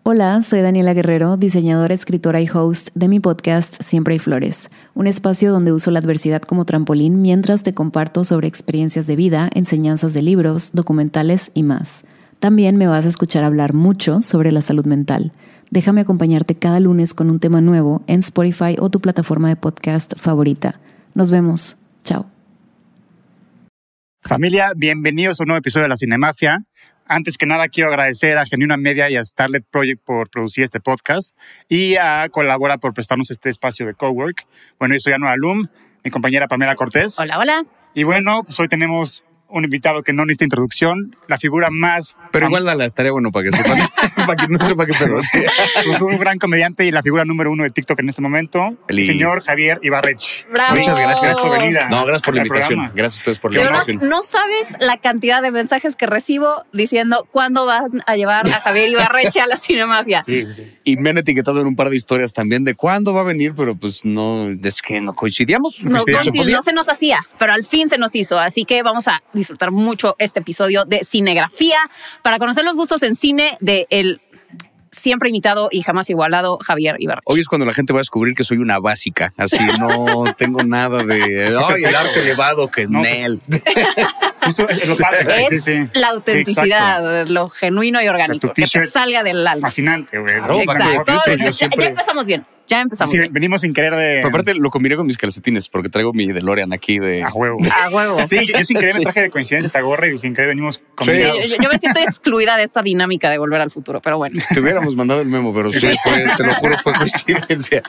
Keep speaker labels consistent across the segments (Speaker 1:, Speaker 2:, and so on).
Speaker 1: Hola, soy Daniela Guerrero, diseñadora, escritora y host de mi podcast Siempre hay Flores, un espacio donde uso la adversidad como trampolín mientras te comparto sobre experiencias de vida, enseñanzas de libros, documentales y más. También me vas a escuchar hablar mucho sobre la salud mental. Déjame acompañarte cada lunes con un tema nuevo en Spotify o tu plataforma de podcast favorita. Nos vemos. Chao.
Speaker 2: Familia, bienvenidos a un nuevo episodio de La Cinemafia. Antes que nada, quiero agradecer a Genuina Media y a Starlet Project por producir este podcast y a Colabora por prestarnos este espacio de cowork. Bueno, yo soy Anual Alum, mi compañera Pamela Cortés.
Speaker 3: Hola, hola.
Speaker 2: Y bueno, pues hoy tenemos un invitado que no necesita introducción, la figura más...
Speaker 4: Pero igual la estaría bueno para que sepan, para que no sepa qué pedo. Sí.
Speaker 2: Pues un gran comediante y la figura número 1 de TikTok en este momento, el señor Javier Ibarreche.
Speaker 3: ¡Bravo!
Speaker 4: Muchas gracias
Speaker 2: por venir.
Speaker 4: No, gracias por la invitación.
Speaker 2: Programa.
Speaker 4: Gracias a ustedes por
Speaker 3: De
Speaker 4: la
Speaker 3: verdad,
Speaker 4: invitación.
Speaker 3: no sabes la cantidad de mensajes que recibo diciendo cuándo van a llevar a Javier Ibarreche a la Cinemafia.
Speaker 2: Sí.
Speaker 4: Y me han etiquetado en un par de historias también de cuándo va a venir, pero pues no, es que no coincidíamos.
Speaker 3: No
Speaker 4: ¿Se
Speaker 3: se nos hacía, pero al fin se nos hizo. Así que vamos a disfrutar mucho este episodio de Cinegrafía para conocer los gustos en cine de el siempre imitado y jamás igualado Javier Ibarreche.
Speaker 4: Hoy es cuando la gente va a descubrir que soy una básica. Así no tengo nada de el arte elevado que
Speaker 2: No,
Speaker 4: Nel.
Speaker 2: Justo es lo padre.
Speaker 3: Es
Speaker 2: Sí.
Speaker 3: la autenticidad, lo genuino y orgánico,
Speaker 2: tu
Speaker 3: que te
Speaker 2: t-shirt
Speaker 3: salga del alma.
Speaker 2: Fascinante, güey.
Speaker 4: Claro,
Speaker 3: Exacto.
Speaker 4: yo siempre-
Speaker 3: Ya empezamos bien.
Speaker 2: Sí, venimos sin querer de...
Speaker 4: Pero aparte lo combiné con mis calcetines porque traigo mi DeLorean aquí de...
Speaker 2: A huevo.
Speaker 3: A huevo.
Speaker 2: Sí, yo sin querer me
Speaker 4: Sí.
Speaker 2: traje de coincidencia esta gorra y sin querer venimos
Speaker 3: Sí,
Speaker 2: combinados.
Speaker 3: yo me siento excluida de esta dinámica de volver al futuro, pero bueno.
Speaker 4: Te hubiéramos mandado el memo, pero sí, te lo juro, fue coincidencia.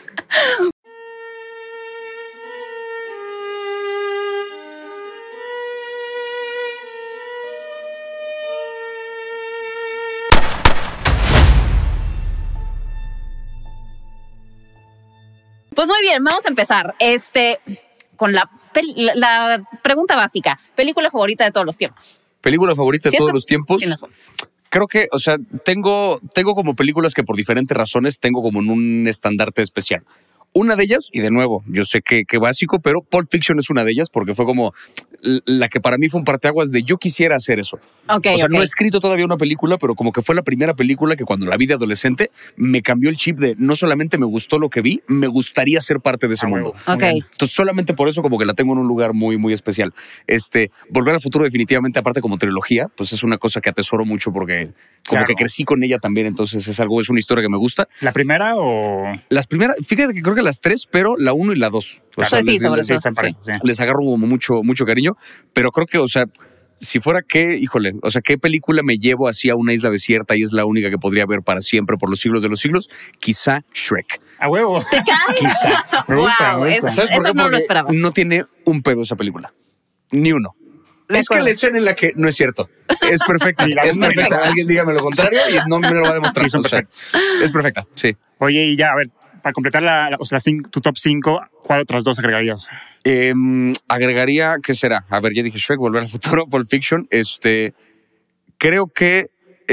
Speaker 3: Pues muy bien, vamos a empezar con la pregunta básica. ¿Película favorita de todos los tiempos?
Speaker 4: Película favorita de todos los tiempos.
Speaker 3: Tienes una.
Speaker 4: Creo que, o sea, tengo como películas que por diferentes razones tengo como en un estandarte especial. Una de ellas, y de nuevo, yo sé que básico, pero Pulp Fiction es una de ellas porque fue como la que para mí fue un parteaguas de yo quisiera hacer eso.
Speaker 3: Okay,
Speaker 4: o sea,
Speaker 3: ok.
Speaker 4: no he escrito todavía una película, pero como que fue la primera película que cuando la vi de adolescente me cambió el chip de no solamente me gustó lo que vi, me gustaría ser parte de ese mundo.
Speaker 3: Ok.
Speaker 4: Entonces solamente por eso como que la tengo en un lugar muy, muy especial. Volver al futuro definitivamente, aparte como trilogía, pues es una cosa que atesoro mucho porque como
Speaker 2: Claro.
Speaker 4: que crecí con ella también, entonces es una historia que me gusta.
Speaker 2: ¿La primera o...?
Speaker 4: Las primeras, fíjate que creo que las tres, pero la 1 y la 2.
Speaker 3: Pues sí, sobre todo.
Speaker 2: Sí.
Speaker 4: Les agarro como mucho cariño, pero creo que, o sea, si fuera qué película me llevo así a una isla desierta y es la única que podría ver para siempre por los siglos de los siglos, quizá Shrek.
Speaker 2: A huevo.
Speaker 3: ¿Te cae?
Speaker 4: Quizá.
Speaker 2: Me gusta,
Speaker 3: Wow,
Speaker 2: me gusta.
Speaker 4: ¿Sabes por qué?
Speaker 3: eso no lo
Speaker 4: Porque
Speaker 3: esperaba.
Speaker 4: no tiene un pedo esa película. Ni uno.
Speaker 3: De
Speaker 4: Es que
Speaker 3: acuerdo.
Speaker 4: la escena en la que no es cierto. Es perfecta.
Speaker 2: Y la
Speaker 4: Es
Speaker 2: una
Speaker 4: perfecta.
Speaker 3: perfecta.
Speaker 4: Alguien dígame lo contrario y no me lo va a demostrar.
Speaker 2: Sí, son
Speaker 4: O sea,
Speaker 2: perfectas.
Speaker 4: es perfecta, sí.
Speaker 2: Oye, y ya, a ver, para completar tu top 5, ¿cuál otras dos agregarías?
Speaker 4: Agregaría, ¿qué será? A ver, ya dije Shrek, Volver al Futuro, Pulp Fiction. Creo que...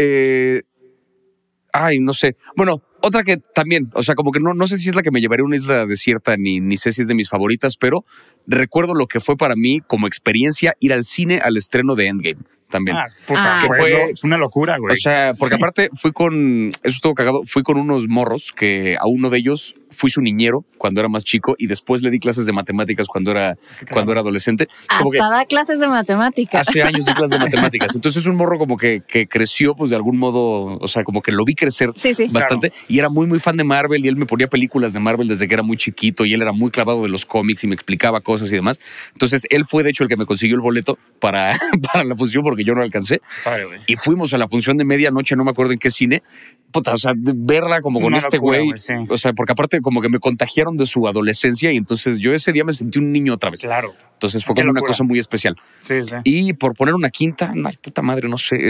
Speaker 4: no sé. Bueno, otra que también, o sea, como que no sé si es la que me llevaré a una isla desierta ni sé si es de mis favoritas, pero recuerdo lo que fue para mí como experiencia ir al cine al estreno de Endgame también.
Speaker 3: Ah.
Speaker 2: Que
Speaker 4: Que
Speaker 2: fue una locura, güey.
Speaker 4: O sea, porque
Speaker 2: Sí.
Speaker 4: aparte eso estuvo cagado, fui con unos morros que a uno de ellos fui su niñero cuando era más chico y después le di clases de matemáticas cuando era adolescente. Es como que
Speaker 3: Hasta da clases de matemáticas.
Speaker 4: hace años di clases de matemáticas. Entonces es un morro como que creció pues de algún modo, o sea, como que lo vi crecer
Speaker 3: Sí.
Speaker 4: bastante y era muy, muy fan de Marvel y él me ponía películas de Marvel desde que era muy chiquito y él era muy clavado de los cómics y me explicaba cosas y demás. Entonces él fue de hecho el que me consiguió el boleto para la función porque yo no alcancé.
Speaker 2: Padre, güey.
Speaker 4: Y fuimos a la función de medianoche, no me acuerdo en qué cine. Puta, o sea, verla como con
Speaker 2: Una
Speaker 4: este
Speaker 2: locura,
Speaker 4: güey.
Speaker 2: sí.
Speaker 4: O sea, porque aparte como que me contagiaron de su adolescencia y entonces yo ese día me sentí un niño otra vez.
Speaker 2: Claro.
Speaker 4: Entonces fue
Speaker 2: Qué
Speaker 4: como una
Speaker 2: locura.
Speaker 4: cosa muy especial.
Speaker 2: Sí.
Speaker 4: Y por poner una quinta, ay, puta madre, no sé,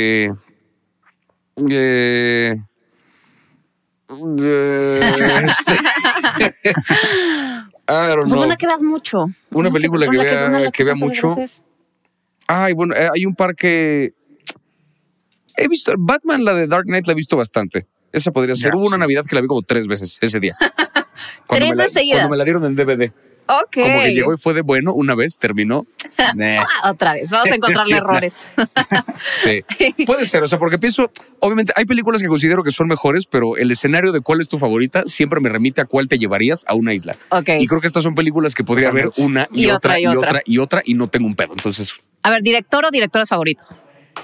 Speaker 4: I don't
Speaker 3: Pues
Speaker 4: know.
Speaker 3: una que veas mucho.
Speaker 4: Una película que
Speaker 3: Ponla
Speaker 4: vea-
Speaker 3: es una de las
Speaker 4: que vea
Speaker 3: son
Speaker 4: mucho.
Speaker 3: gracias.
Speaker 4: Ay, bueno, hay un par que he visto. Batman, la de Dark Knight, la he visto bastante. Esa podría ser.
Speaker 2: Ya,
Speaker 4: Hubo una
Speaker 2: sí.
Speaker 4: Navidad que la vi como 3 veces ese día.
Speaker 3: ¿Tres veces seguidas?
Speaker 4: Cuando me la dieron en DVD.
Speaker 3: Ok.
Speaker 4: Como que llegó y fue de bueno, una vez, terminó.
Speaker 3: Otra vez, vamos a encontrarle errores.
Speaker 4: Sí, puede ser, o sea, porque pienso, obviamente hay películas que considero que son mejores, pero el escenario de cuál es tu favorita siempre me remite a cuál te llevarías a una isla.
Speaker 3: Ok.
Speaker 4: Y creo que estas son películas que podría haber una y otra y otra y otra y no tengo un pedo. Entonces,
Speaker 3: A ver, ¿director o directores favoritos?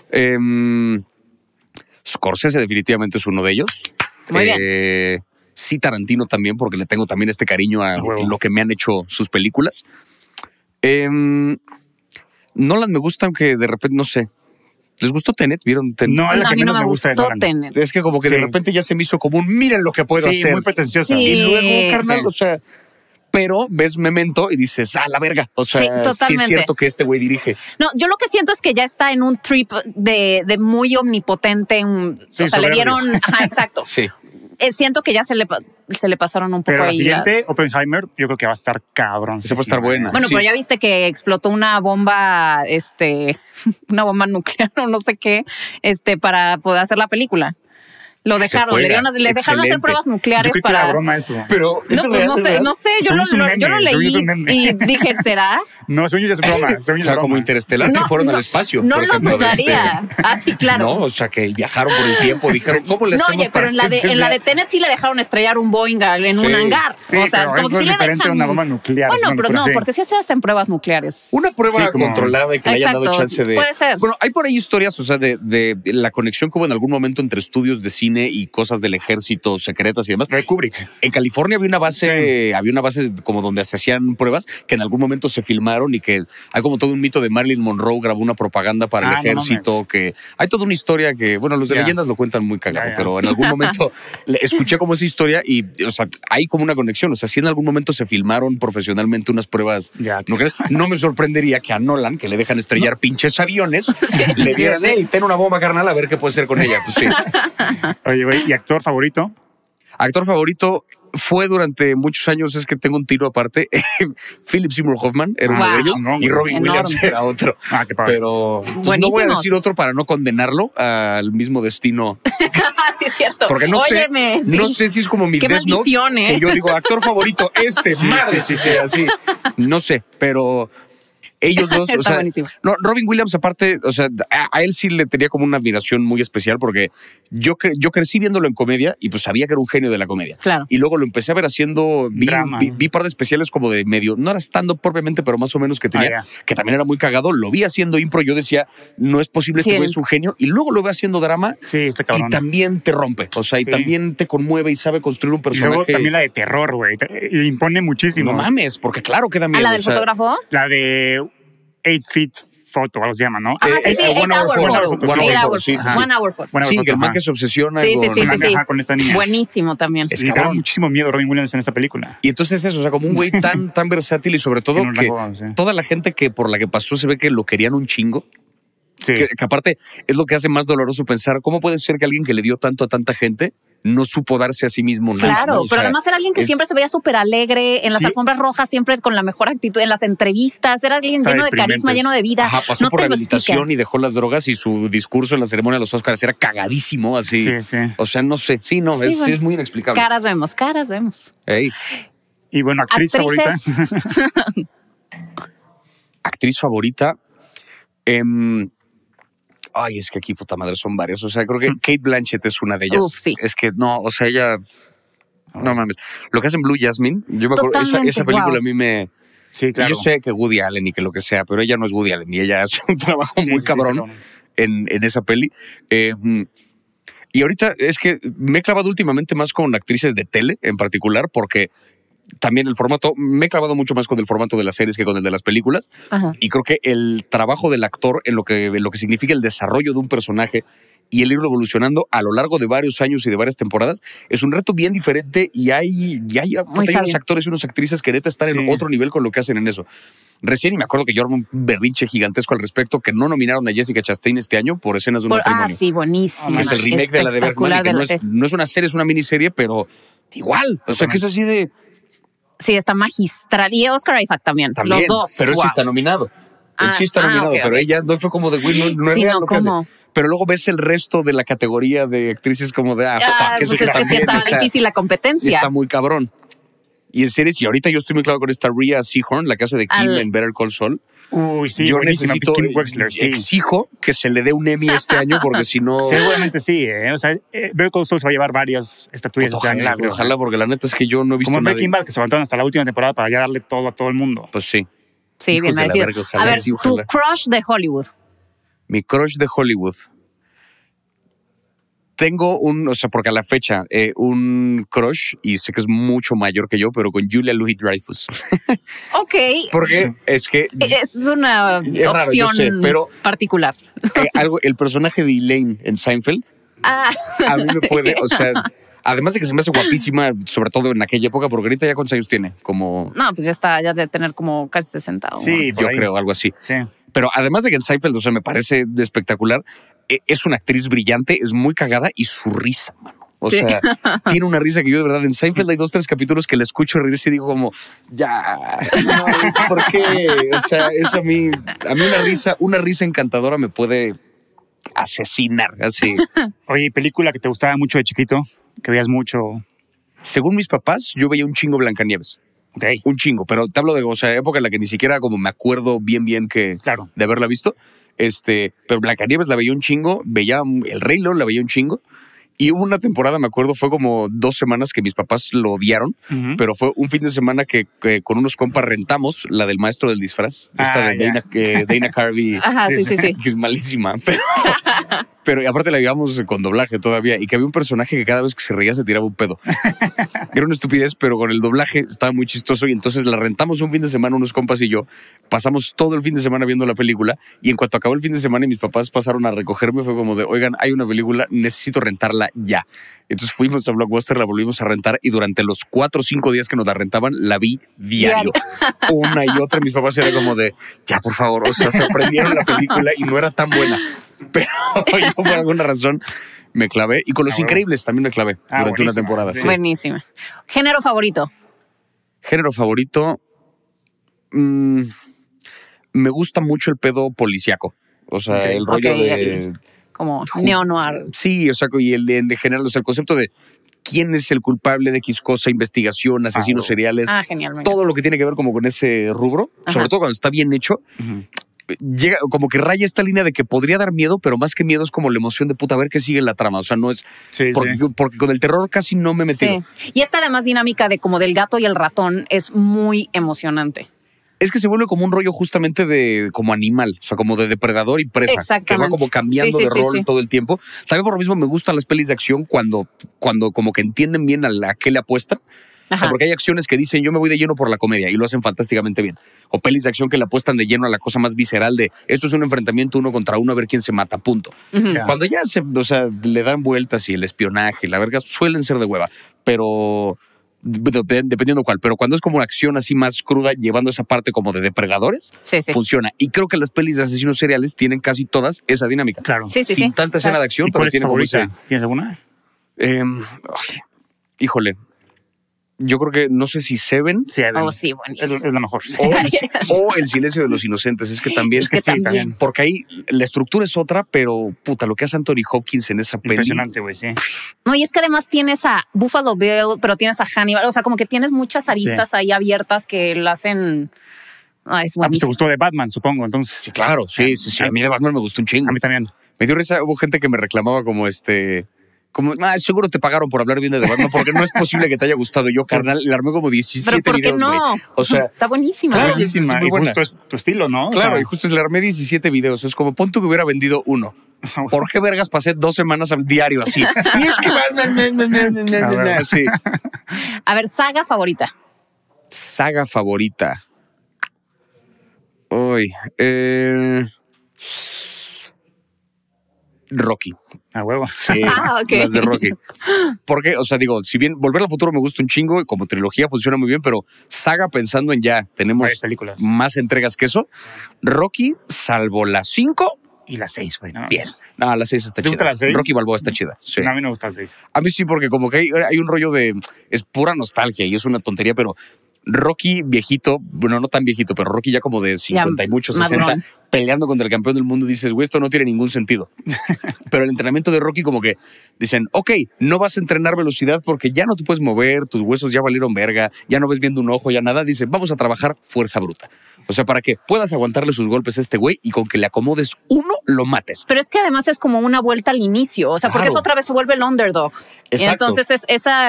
Speaker 4: Scorsese definitivamente es uno de ellos.
Speaker 3: Muy bien.
Speaker 4: Sí, Tarantino también, porque le tengo también este cariño a lo que me han hecho sus películas. Nolan me gusta, aunque de repente, no sé. ¿Les gustó Tenet? ¿Vieron Tenet?
Speaker 2: No, es la
Speaker 3: a
Speaker 2: que
Speaker 3: mí no
Speaker 2: menos
Speaker 3: me
Speaker 2: gusta de
Speaker 3: gustó
Speaker 2: Nolan.
Speaker 3: Tenet.
Speaker 4: Es que como que de repente ya se me hizo como un miren lo que puedo
Speaker 2: Sí,
Speaker 4: hacer.
Speaker 2: muy pretenciosa.
Speaker 3: Sí.
Speaker 4: Y luego, carnal,
Speaker 3: Sí.
Speaker 4: o sea, pero ves Memento y dices, la verga. O sea,
Speaker 3: Sí,
Speaker 4: sí,
Speaker 3: totalmente.
Speaker 4: es cierto que este güey dirige.
Speaker 3: No, yo lo que siento es que ya está en un trip de muy omnipotente.
Speaker 2: Sí,
Speaker 3: o sea, le
Speaker 2: soberbio.
Speaker 3: dieron. Ajá, exacto.
Speaker 4: Sí.
Speaker 3: Siento que ya se le pasaron un poco
Speaker 2: Pero la
Speaker 3: ahí
Speaker 2: siguiente,
Speaker 3: las-
Speaker 2: Oppenheimer, yo creo que va a estar cabrón.
Speaker 4: Esa puede estar buena.
Speaker 3: Bueno,
Speaker 4: Sí.
Speaker 3: pero ya viste que explotó una bomba, una bomba nuclear o no sé qué, para poder hacer la película. Lo
Speaker 4: Se
Speaker 3: dejaron,
Speaker 4: juega.
Speaker 3: le dejaron hacer
Speaker 4: Excelente.
Speaker 3: pruebas
Speaker 2: Yo
Speaker 3: nucleares
Speaker 2: creo que era
Speaker 3: para.
Speaker 2: broma eso.
Speaker 4: Pero
Speaker 3: No,
Speaker 4: ¿eso
Speaker 3: pues
Speaker 4: real,
Speaker 3: no
Speaker 4: es
Speaker 3: sé,
Speaker 4: real?
Speaker 3: no sé, yo
Speaker 2: Según
Speaker 3: lo,
Speaker 2: es un meme,
Speaker 3: yo lo
Speaker 2: según
Speaker 3: leí
Speaker 2: es un meme.
Speaker 3: y dije, ¿será?
Speaker 2: No, según yo es broma. Según
Speaker 4: O
Speaker 2: yo
Speaker 4: sea,
Speaker 2: es
Speaker 4: como
Speaker 2: broma.
Speaker 4: Interestelar, que fueron al espacio.
Speaker 3: No
Speaker 4: por
Speaker 3: lo
Speaker 4: ejemplo,
Speaker 3: dudaría. Ah, sí, claro.
Speaker 4: No, o sea, que viajaron por el tiempo, dijeron, ¿cómo le
Speaker 3: No,
Speaker 4: hacemos
Speaker 3: oye, pero
Speaker 4: para
Speaker 3: en la de,
Speaker 4: que
Speaker 3: en la
Speaker 4: sea?
Speaker 3: de Tenet sí le dejaron estrellar un Boeing en
Speaker 4: Sí.
Speaker 3: un hangar.
Speaker 2: Sí,
Speaker 3: o sea,
Speaker 2: pero
Speaker 3: como
Speaker 2: eso
Speaker 3: que sí
Speaker 2: es
Speaker 3: le
Speaker 2: diferente
Speaker 3: dejan.
Speaker 2: a una bomba nuclear.
Speaker 3: Bueno,
Speaker 2: es una
Speaker 3: pero
Speaker 2: locura,
Speaker 3: no,
Speaker 2: sí.
Speaker 3: porque sí se hacen pruebas nucleares.
Speaker 4: Una prueba
Speaker 2: Sí, como-
Speaker 4: controlada y que le hayan dado
Speaker 3: Exacto,
Speaker 4: chance de...
Speaker 3: puede ser.
Speaker 4: Bueno, hay por ahí historias, o sea, de la conexión que hubo en algún momento entre estudios de cine y cosas del ejército secretas y demás.
Speaker 2: Lo de Kubrick.
Speaker 4: En California había una base como donde se hacían pruebas que en algún momento se filmaron y que hay como todo un mito de Marilyn Monroe grabó una propaganda para el
Speaker 2: No
Speaker 4: ejército,
Speaker 2: mames.
Speaker 4: que hay toda una historia que, bueno, los de
Speaker 2: Ya.
Speaker 4: leyendas lo cuentan muy cagado,
Speaker 2: Ya.
Speaker 4: pero en algún momento escuché como esa historia y, o sea, hay como una conexión. O sea, si en algún momento se filmaron profesionalmente unas pruebas
Speaker 2: Ya.
Speaker 4: nucleares, no me sorprendería que a Nolan, que le dejan estrellar pinches aviones, le dieran, ten una bomba, carnal, a ver qué puede hacer con ella. Pues sí.
Speaker 2: Oye, güey, ¿y actor favorito?
Speaker 4: Actor favorito fue durante muchos años, es que tengo un tiro aparte. Philip Seymour Hoffman era uno
Speaker 3: Wow.
Speaker 4: de ellos
Speaker 2: Chingón,
Speaker 4: y
Speaker 2: güey.
Speaker 4: Robin
Speaker 3: Enorme.
Speaker 4: Williams era otro.
Speaker 2: Ah, qué padre.
Speaker 4: Pero no voy a
Speaker 3: Buenísimos.
Speaker 4: decir otro para no condenarlo al mismo destino.
Speaker 3: Sí, es cierto.
Speaker 4: Porque no
Speaker 3: Óyeme,
Speaker 4: sé,
Speaker 3: sí.
Speaker 4: no sé si es como mi
Speaker 3: Qué
Speaker 4: Death Note,
Speaker 3: maldición, ¿eh?
Speaker 4: que yo digo actor favorito, madre,
Speaker 2: sí,
Speaker 4: si sea así. No sé, pero ellos dos, o
Speaker 3: Está
Speaker 4: sea,
Speaker 3: buenísimo.
Speaker 4: no, Robin Williams aparte, o sea, a él sí le tenía como una admiración muy especial porque yo crecí viéndolo en comedia y pues sabía que era un genio de la comedia.
Speaker 3: Claro.
Speaker 4: Y luego lo empecé a ver haciendo,
Speaker 2: Drama.
Speaker 4: vi par de especiales como de medio, no era stand-up propiamente, pero más o menos que tenía,
Speaker 2: ya.
Speaker 4: que también era muy cagado. Lo vi haciendo impro, yo decía, no es posible,
Speaker 3: Sí,
Speaker 4: este güey es un genio. Y luego lo ve haciendo drama
Speaker 2: Sí, este cabrón.
Speaker 4: y también te rompe, o sea, y
Speaker 2: Sí.
Speaker 4: también te conmueve y sabe construir un
Speaker 2: Y
Speaker 4: personaje.
Speaker 2: luego también la de terror, güey. Y impone muchísimo.
Speaker 4: No mames, porque claro que da
Speaker 3: ¿A
Speaker 4: miedo.
Speaker 3: la del
Speaker 4: o sea,
Speaker 3: fotógrafo?
Speaker 2: La de 8 Feet Photo, algo se llama, ¿no?
Speaker 3: Ajá, sí, sí, 8
Speaker 4: One Hour
Speaker 3: Hour
Speaker 4: Photo.
Speaker 3: Photo.
Speaker 2: One
Speaker 4: Hour
Speaker 3: 8
Speaker 4: Photo,
Speaker 3: Hour
Speaker 4: sí, sí,
Speaker 3: Photo.
Speaker 4: sí.
Speaker 3: 1 Hour Photo.
Speaker 2: Buena
Speaker 4: Sí,
Speaker 2: foto,
Speaker 4: que el man
Speaker 2: ajá.
Speaker 4: que se obsesiona
Speaker 3: Sí, sí,
Speaker 4: con...
Speaker 3: sí, sí, sí.
Speaker 2: Ajá, con esta niña.
Speaker 3: Buenísimo también.
Speaker 4: Es
Speaker 2: Y me da
Speaker 4: cabrón.
Speaker 2: muchísimo miedo Robin Williams en esta película.
Speaker 4: Y entonces eso, o sea, como un güey tan versátil y sobre todo
Speaker 2: Tiene un
Speaker 4: que
Speaker 2: rango, sí.
Speaker 4: toda la gente que por la que pasó se ve que lo querían un chingo.
Speaker 2: Sí.
Speaker 4: Que aparte es lo que hace más doloroso pensar cómo puede ser que alguien que le dio tanto a tanta gente no supo darse a sí mismo nada.
Speaker 3: Claro,
Speaker 4: ¿no? O
Speaker 3: pero
Speaker 4: sea,
Speaker 3: además era alguien que
Speaker 4: es-
Speaker 3: siempre se veía súper alegre, en las
Speaker 2: Sí.
Speaker 3: alfombras rojas, siempre con la mejor actitud, en las entrevistas, era alguien
Speaker 2: Está
Speaker 3: lleno de
Speaker 2: deprimente.
Speaker 3: carisma, lleno de vida.
Speaker 4: Ajá, pasó
Speaker 3: no
Speaker 4: por
Speaker 3: te lo
Speaker 4: rehabilitación
Speaker 3: explican.
Speaker 4: y dejó las drogas y su discurso en la ceremonia de los Oscars era cagadísimo, así.
Speaker 2: Sí, sí.
Speaker 4: O sea, no sé. Sí, no,
Speaker 3: Sí,
Speaker 4: es,
Speaker 3: bueno.
Speaker 4: es muy inexplicable.
Speaker 3: Caras vemos.
Speaker 4: Ey,
Speaker 2: Y bueno, actriz
Speaker 3: Actrices.
Speaker 2: favorita.
Speaker 4: actriz favorita. Ay, es que aquí, puta madre, son varias. O sea, creo que Kate Blanchett es una de ellas.
Speaker 3: Uf, sí.
Speaker 4: Es que no, o sea, ella. No mames. Lo que hace en Blue Jasmine, yo me acuerdo,
Speaker 3: Totalmente,
Speaker 4: esa película
Speaker 3: wow.
Speaker 4: a mí me.
Speaker 2: Sí, claro.
Speaker 4: Yo sé que Woody Allen y que lo que sea, pero ella no es Woody Allen y ella hace un trabajo
Speaker 2: Sí,
Speaker 4: muy
Speaker 2: sí,
Speaker 4: cabrón
Speaker 2: cabrón.
Speaker 4: en esa peli. Y ahorita es que me he clavado últimamente más con actrices de tele en particular, porque también el formato, me he clavado mucho más con el formato de las series que con el de las películas.
Speaker 3: Ajá.
Speaker 4: Y creo que el trabajo del actor en lo que significa el desarrollo de un personaje y el irlo evolucionando a lo largo de varios años y de varias temporadas es un reto bien diferente y hay unos
Speaker 3: sabio.
Speaker 4: actores y unas actrices que neta están
Speaker 2: Sí.
Speaker 4: en otro nivel con lo que hacen en eso. Recién, y me acuerdo que yo armé un berrinche gigantesco al respecto, que no nominaron a Jessica Chastain este año por Escenas de un matrimonio.
Speaker 3: Sí, buenísimo.
Speaker 4: Es el remake de la de Bergman, y que
Speaker 3: Espectacular.
Speaker 4: no es una serie, es una miniserie, pero igual. O sea, que es así de...
Speaker 3: Sí, está magistral. Y Oscar Isaac también.
Speaker 4: También,
Speaker 3: Los dos.
Speaker 4: pero él sí
Speaker 3: Wow.
Speaker 4: está nominado. Él
Speaker 3: Ah,
Speaker 4: sí está nominado,
Speaker 3: ok,
Speaker 4: pero
Speaker 3: ok.
Speaker 4: ella no fue como de, güey, no es
Speaker 3: Sí,
Speaker 4: real
Speaker 3: no,
Speaker 4: lo que hace.
Speaker 3: ¿cómo?
Speaker 4: Pero luego ves el resto de la categoría de actrices como de,
Speaker 3: Ah,
Speaker 4: fuck,
Speaker 3: pues
Speaker 4: ese
Speaker 3: es que sí
Speaker 4: también,
Speaker 3: está
Speaker 4: o sea,
Speaker 3: difícil la competencia.
Speaker 4: está muy cabrón. Y en series, y ahorita yo estoy muy claro con esta Rhea Seehorn, la que hace de Kim en Better Call Saul.
Speaker 2: Uy, sí,
Speaker 4: yo
Speaker 2: buenísima,
Speaker 4: necesito,
Speaker 2: Kim Wexler, sí.
Speaker 4: exijo que se le dé un Emmy este año porque si no...
Speaker 2: Seguramente sí, O sea, Better Call Saul se va a llevar varias estatuillas este año.
Speaker 4: Ojalá, porque la neta es que yo no he visto
Speaker 2: como
Speaker 4: nada.
Speaker 2: Breaking Bad, que se aguantaron hasta la última temporada para ya darle todo a todo el mundo.
Speaker 4: Pues sí.
Speaker 3: Sí,
Speaker 4: Hijos
Speaker 3: bien
Speaker 4: de la
Speaker 3: merecido.
Speaker 4: verga, ojalá,
Speaker 3: A ver,
Speaker 4: sí,
Speaker 3: tu
Speaker 4: ojalá.
Speaker 3: crush de Hollywood.
Speaker 4: Mi crush de Hollywood. Tengo o sea, porque a la fecha, un crush, y sé que es mucho mayor que yo, pero con Julia Louis-Dreyfus.
Speaker 3: Ok.
Speaker 4: Porque es que...
Speaker 3: Es una
Speaker 4: raro, yo
Speaker 3: opción
Speaker 4: sé, pero-
Speaker 3: particular.
Speaker 4: el personaje de Elaine en Seinfeld, a mí me puede, o sea, además de que se me hace guapísima, sobre todo en aquella época, porque ahorita ya cuántos años tiene, como
Speaker 3: No, pues ya está, ya de tener como casi 60.
Speaker 2: Sí, por
Speaker 4: yo
Speaker 2: ahí.
Speaker 4: creo, algo así.
Speaker 2: Sí.
Speaker 4: Pero además de que en Seinfeld, o sea, me parece de espectacular, es una actriz brillante, es muy cagada y su risa, mano. O sea, tiene una risa que yo de verdad en Seinfeld hay 2-3 capítulos que la escucho reírse y digo como, ya, no, ¿por qué? O sea, es a mí una risa encantadora me puede asesinar, así.
Speaker 2: Oye, película que te gustaba mucho de chiquito, que veías mucho.
Speaker 4: Según mis papás, yo veía un chingo Blancanieves.
Speaker 2: Ok.
Speaker 4: Un chingo, pero te hablo de, o sea, época en la que ni siquiera como me acuerdo bien que
Speaker 2: Claro.
Speaker 4: de haberla visto. Pero Blancanieves la veía un chingo, veía El Rey León la veía un chingo. Y hubo una temporada, me acuerdo, fue como 2 semanas que mis papás lo odiaron,
Speaker 2: Ujú.
Speaker 4: pero fue un fin de semana que con unos compas rentamos la del maestro del disfraz, esta de
Speaker 2: ya.
Speaker 4: Dana Carvey,
Speaker 3: Ajá, sí.
Speaker 4: que es malísima, pero aparte la llevamos con doblaje todavía, y que había un personaje que cada vez que se reía se tiraba un pedo. Era una estupidez, pero con el doblaje estaba muy chistoso, y entonces la rentamos un fin de semana unos compas y yo, pasamos todo el fin de semana viendo la película, y en cuanto acabó el fin de semana y mis papás pasaron a recogerme, fue como de, oigan, hay una película, necesito rentarla ya. Entonces fuimos a Blockbuster, la volvimos a rentar, y durante los 4 o 5 días que nos la rentaban, la vi diario. Una y otra. Mis papás eran como de, ya, por favor, o sea, se aprendieron la película y no era tan buena. Pero yo por alguna razón me clavé. Y con Los Increíbles también me clavé durante una
Speaker 2: buenísima,
Speaker 4: temporada.
Speaker 2: sí.
Speaker 4: Sí.
Speaker 3: Buenísima. Género favorito.
Speaker 4: Género favorito. Me gusta mucho el pedo policíaco. O sea,
Speaker 2: Ok.
Speaker 4: el rollo
Speaker 3: Ok,
Speaker 4: de...
Speaker 3: Como neo-noir.
Speaker 4: Sí, o sea, y en general, o sea, el concepto de quién es el culpable de X cosa, investigación, asesinos seriales,
Speaker 3: Genial.
Speaker 4: todo lo que tiene que ver como con ese rubro,
Speaker 3: Ajá.
Speaker 4: sobre todo cuando está bien hecho, llega como que raya esta línea de que podría dar miedo, pero más que miedo es como la emoción de puta, a ver qué sigue en la trama. O sea, no es...
Speaker 2: Sí,
Speaker 4: porque con el terror casi no me he metido.
Speaker 3: Sí. Y esta además dinámica de como del gato y el ratón es muy emocionante.
Speaker 4: Es que se vuelve como un rollo justamente de como animal, o sea, como de depredador y presa, que
Speaker 3: Exactamente.
Speaker 4: va como cambiando
Speaker 3: Sí,
Speaker 4: de
Speaker 3: sí,
Speaker 4: rol
Speaker 3: sí.
Speaker 4: todo el tiempo. También por lo mismo me gustan las pelis de acción cuando como que entienden bien a qué le apuestan. O sea,
Speaker 3: Ajá.
Speaker 4: porque hay acciones que dicen yo me voy de lleno por la comedia y lo hacen fantásticamente bien. O pelis de acción que le apuestan de lleno a la cosa más visceral de esto es un enfrentamiento 1 contra 1 a ver quién se mata, punto.
Speaker 2: Ya.
Speaker 4: Cuando ya le dan vueltas y el espionaje y la verga suelen ser de hueva, pero dependiendo cuál. Pero cuando es como una acción así más cruda, llevando esa parte como de depredadores,
Speaker 3: Sí.
Speaker 4: funciona. Y creo que las pelis de asesinos seriales tienen casi todas esa dinámica.
Speaker 2: Claro.
Speaker 3: Sí, sí,
Speaker 4: Sin
Speaker 3: sí.
Speaker 4: tanta escena
Speaker 3: Claro.
Speaker 4: de acción,
Speaker 2: ¿Y
Speaker 4: pero
Speaker 2: cuál es tu
Speaker 4: tiene como
Speaker 2: favorita?
Speaker 4: ese...
Speaker 2: ¿Tienes alguna?
Speaker 4: Híjole. Yo creo que no sé si Seven
Speaker 2: Seven.
Speaker 3: Oh, sí,
Speaker 2: Es,
Speaker 3: buenísimo.
Speaker 2: es la mejor. Sí.
Speaker 4: o El silencio de los inocentes. Es que también...
Speaker 3: Es que también.
Speaker 4: Porque ahí la estructura es otra, pero puta, lo que hace Anthony Hopkins en esa peli.
Speaker 2: Impresionante, güey, sí.
Speaker 3: No, y es que además tienes a Buffalo Bill, pero tienes a Hannibal. O sea, como que tienes muchas aristas ahí abiertas que la hacen. Es
Speaker 2: Pues te
Speaker 3: buenísimo.
Speaker 2: gustó de Batman, supongo, entonces.
Speaker 4: Sí, claro, sí. A mí de Batman me gustó un chingo.
Speaker 2: A mí también.
Speaker 4: Me dio risa, hubo gente que me reclamaba como seguro te pagaron por hablar bien de The Batman porque no es posible que te haya gustado. Yo, carnal, le armé como 17
Speaker 3: Pero ¿por qué
Speaker 4: videos, güey.
Speaker 3: no?
Speaker 4: O sea,
Speaker 3: Está buenísima.
Speaker 4: claro,
Speaker 2: Buenísima.
Speaker 4: es muy
Speaker 2: Y
Speaker 4: buena.
Speaker 2: justo es tu estilo, ¿no? O
Speaker 4: claro,
Speaker 2: sea,
Speaker 4: y justo le armé 17 videos. Es como, pon tú que hubiera vendido uno. ¿Por qué vergas pasé 2 semanas al diario así? Y es que Batman, sí.
Speaker 3: A ver, saga favorita.
Speaker 4: Saga favorita. Uy, Rocky.
Speaker 2: a huevo.
Speaker 4: Sí,
Speaker 3: Ok.
Speaker 4: las de Rocky. Porque, o sea, digo, si bien Volver al Futuro me gusta un chingo, y como trilogía funciona muy bien, pero saga pensando en ya, tenemos
Speaker 2: Varias películas.
Speaker 4: más entregas que eso. Rocky, salvo las 5,
Speaker 2: Y las 6, güey. No,
Speaker 4: bien. No, las 6 está
Speaker 2: ¿Te gusta
Speaker 4: chida.
Speaker 2: la 6?
Speaker 4: Rocky Balboa está chida. Sí.
Speaker 2: No, a mí no me gusta las 6.
Speaker 4: A mí sí, porque como que hay un rollo de... Es pura nostalgia y es una tontería, pero Rocky viejito, bueno, no tan viejito, pero Rocky ya como de 50 y mucho, 60,
Speaker 3: madurón.
Speaker 4: peleando contra el campeón del mundo, dices, güey, esto no tiene ningún sentido. Pero el entrenamiento de Rocky como que dicen, ok, no vas a entrenar velocidad porque ya no te puedes mover, tus huesos ya valieron verga, ya no ves viendo un ojo, ya nada. Dicen, vamos a trabajar fuerza bruta. O sea, para que puedas aguantarle sus golpes a este güey y con que le acomodes uno, lo mates.
Speaker 3: Pero es que además es como una vuelta al inicio, o sea, porque
Speaker 4: Claro.
Speaker 3: eso otra vez se vuelve el underdog.
Speaker 4: Exacto.
Speaker 3: Y entonces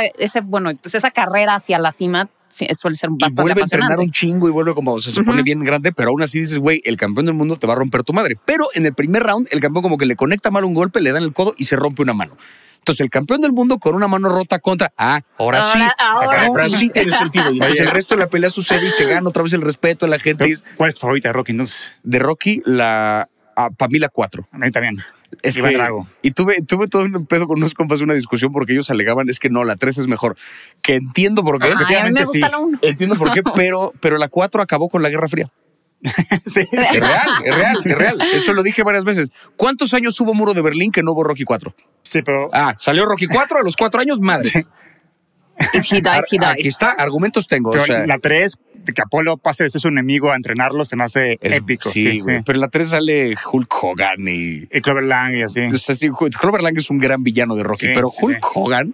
Speaker 3: esa carrera hacia la cima suele ser
Speaker 4: Y
Speaker 3: bastante
Speaker 4: vuelve a entrenar
Speaker 3: apasionante.
Speaker 4: un chingo y vuelve como, o sea, se pone bien grande, pero aún así dices, güey, el campeón del mundo te va a romper tu madre. Pero en el primer round, el campeón como que le conecta mal un golpe, le dan el codo y se rompe una mano. Entonces, el campeón del mundo con una mano rota contra, ahora sí tiene sentido. Y entonces
Speaker 2: Oye.
Speaker 4: el resto de la pelea sucede y se gana otra vez el respeto de la gente.
Speaker 2: Pero, ¿cuál es tu favorita de Rocky entonces?
Speaker 4: De Rocky, para mí la 4.
Speaker 2: A mí también.
Speaker 4: Es
Speaker 2: Iván
Speaker 4: que,
Speaker 2: Drago.
Speaker 4: y tuve todo un pedo con unos compas, una discusión porque ellos alegaban, es que no, la 3 es mejor. Que entiendo por qué.
Speaker 3: Ay, a mí me
Speaker 2: Efectivamente,
Speaker 3: gusta
Speaker 2: sí.
Speaker 3: la 1.
Speaker 4: Entiendo por qué, pero la 4 acabó con la Guerra Fría.
Speaker 2: Sí.
Speaker 4: Es real. Eso lo dije varias veces. ¿Cuántos años hubo Muro de Berlín que no hubo Rocky 4?
Speaker 2: Sí, pero
Speaker 4: Salió Rocky 4 a los 4 años, madres.
Speaker 3: If he dies, he dies.
Speaker 4: Aquí está, argumentos tengo.
Speaker 2: pero
Speaker 4: o sea,
Speaker 2: la 3, de que Apolo pase de ser su enemigo a entrenarlo, se me hace
Speaker 4: es
Speaker 2: épico.
Speaker 4: Sí, güey. Pero en la 3 sale Hulk Hogan y...
Speaker 2: Y Clover Lang y así.
Speaker 4: O sea, sí, Clover Lang es un gran villano de Rocky,
Speaker 2: Sí,
Speaker 4: pero
Speaker 2: sí,
Speaker 4: Hulk
Speaker 2: sí.
Speaker 4: Hogan...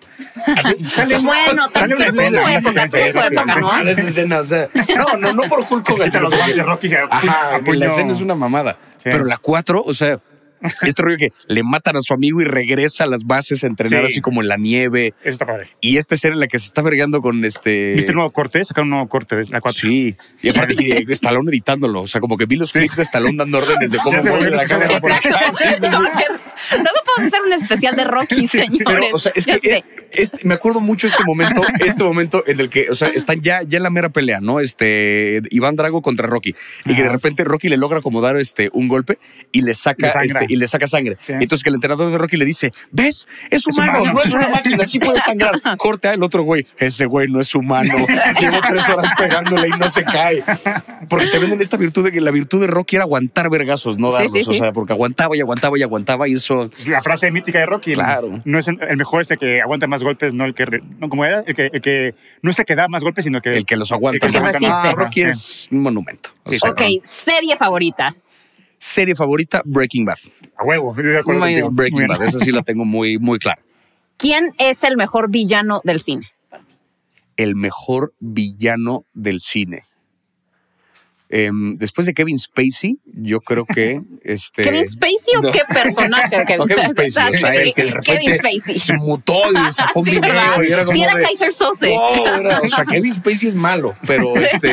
Speaker 3: Bueno,
Speaker 2: Sale una
Speaker 3: tuvo su
Speaker 2: escena, una
Speaker 3: época,
Speaker 2: secuencia,
Speaker 3: tuvo su época, ¿no?
Speaker 4: Esa escena, o sea, no por Hulk
Speaker 2: Se
Speaker 4: Hogan.
Speaker 2: quita los
Speaker 4: sino
Speaker 2: guantes
Speaker 4: porque-
Speaker 2: Rocky y se
Speaker 4: Ajá,
Speaker 2: a puño.
Speaker 4: la escena es una mamada.
Speaker 2: Sí.
Speaker 4: Pero la 4, o sea, este rollo que le matan a su amigo y regresa a las bases a entrenar
Speaker 2: Sí.
Speaker 4: así como en la nieve.
Speaker 2: Eso está padre.
Speaker 4: Y esta escena en la que se está vergando con
Speaker 2: ¿Viste el nuevo corte? Sacaron un nuevo corte de la 4.
Speaker 4: Sí, y aparte y Stallone editándolo, o sea, como que vi los clips de Stallone dando órdenes de cómo
Speaker 2: Ya se
Speaker 4: mueve
Speaker 2: volvió
Speaker 4: la
Speaker 2: la
Speaker 4: cámara. por
Speaker 3: Exacto.
Speaker 4: atrás. Sí, sí, sí.
Speaker 3: A ver, luego podemos hacer un especial de Rocky,
Speaker 2: Sí, sí,
Speaker 3: señores.
Speaker 4: Pero, o sea, es
Speaker 3: Ya
Speaker 4: que
Speaker 3: sé.
Speaker 4: me acuerdo mucho este momento en el que, o sea, están ya en la mera pelea, ¿no? Iván Drago contra Rocky. Y que de repente Rocky le logra acomodar un golpe y le saca,
Speaker 2: Le sangra.
Speaker 4: sangre.
Speaker 2: Sí.
Speaker 4: Entonces que el entrenador de Rocky le dice, ¿ves? Es humano,
Speaker 2: humano.
Speaker 4: no es una máquina, sí puede sangrar. Corte al otro güey, ese güey no es humano. Llevo 3 horas pegándole y no se cae. Porque te venden esta virtud de que la virtud de Rocky era aguantar vergazos, no
Speaker 3: Sí,
Speaker 4: darlos.
Speaker 3: sí,
Speaker 4: O
Speaker 3: sí.
Speaker 4: sea, porque aguantaba y eso...
Speaker 2: Pues la frase mítica de Rocky.
Speaker 4: Claro.
Speaker 2: No es el mejor que aguanta más golpes, no el que... No, ¿cómo era? El que no es el que da más golpes, sino que...
Speaker 4: El que los aguanta.
Speaker 2: El que
Speaker 3: los resiste.
Speaker 4: Rocky
Speaker 2: Ajá,
Speaker 4: es un monumento. O
Speaker 2: Sí,
Speaker 4: sea,
Speaker 3: Ok, serie favorita.
Speaker 4: serie favorita, Breaking Bad.
Speaker 2: A huevo. Estoy de acuerdo
Speaker 3: Muy
Speaker 2: contigo.
Speaker 3: bien.
Speaker 4: Breaking
Speaker 2: Muy
Speaker 4: Bad,
Speaker 2: bien.
Speaker 4: eso sí la tengo muy, muy clara.
Speaker 3: ¿Quién es el mejor villano del cine?
Speaker 4: El mejor villano del cine. Después de Kevin Spacey, yo creo que...
Speaker 3: ¿Kevin Spacey o
Speaker 4: no.
Speaker 3: qué personaje?
Speaker 4: No, Kevin Spacey. O sea, el que de repente
Speaker 3: Kevin Spacey.
Speaker 4: se mutó y sacó un
Speaker 3: Sí,
Speaker 4: video.
Speaker 3: ¿verdad?
Speaker 4: Y era como
Speaker 3: Sí, era
Speaker 4: de,
Speaker 3: Kaiser Sose.
Speaker 4: wow, o sea, Kevin Spacey es malo, pero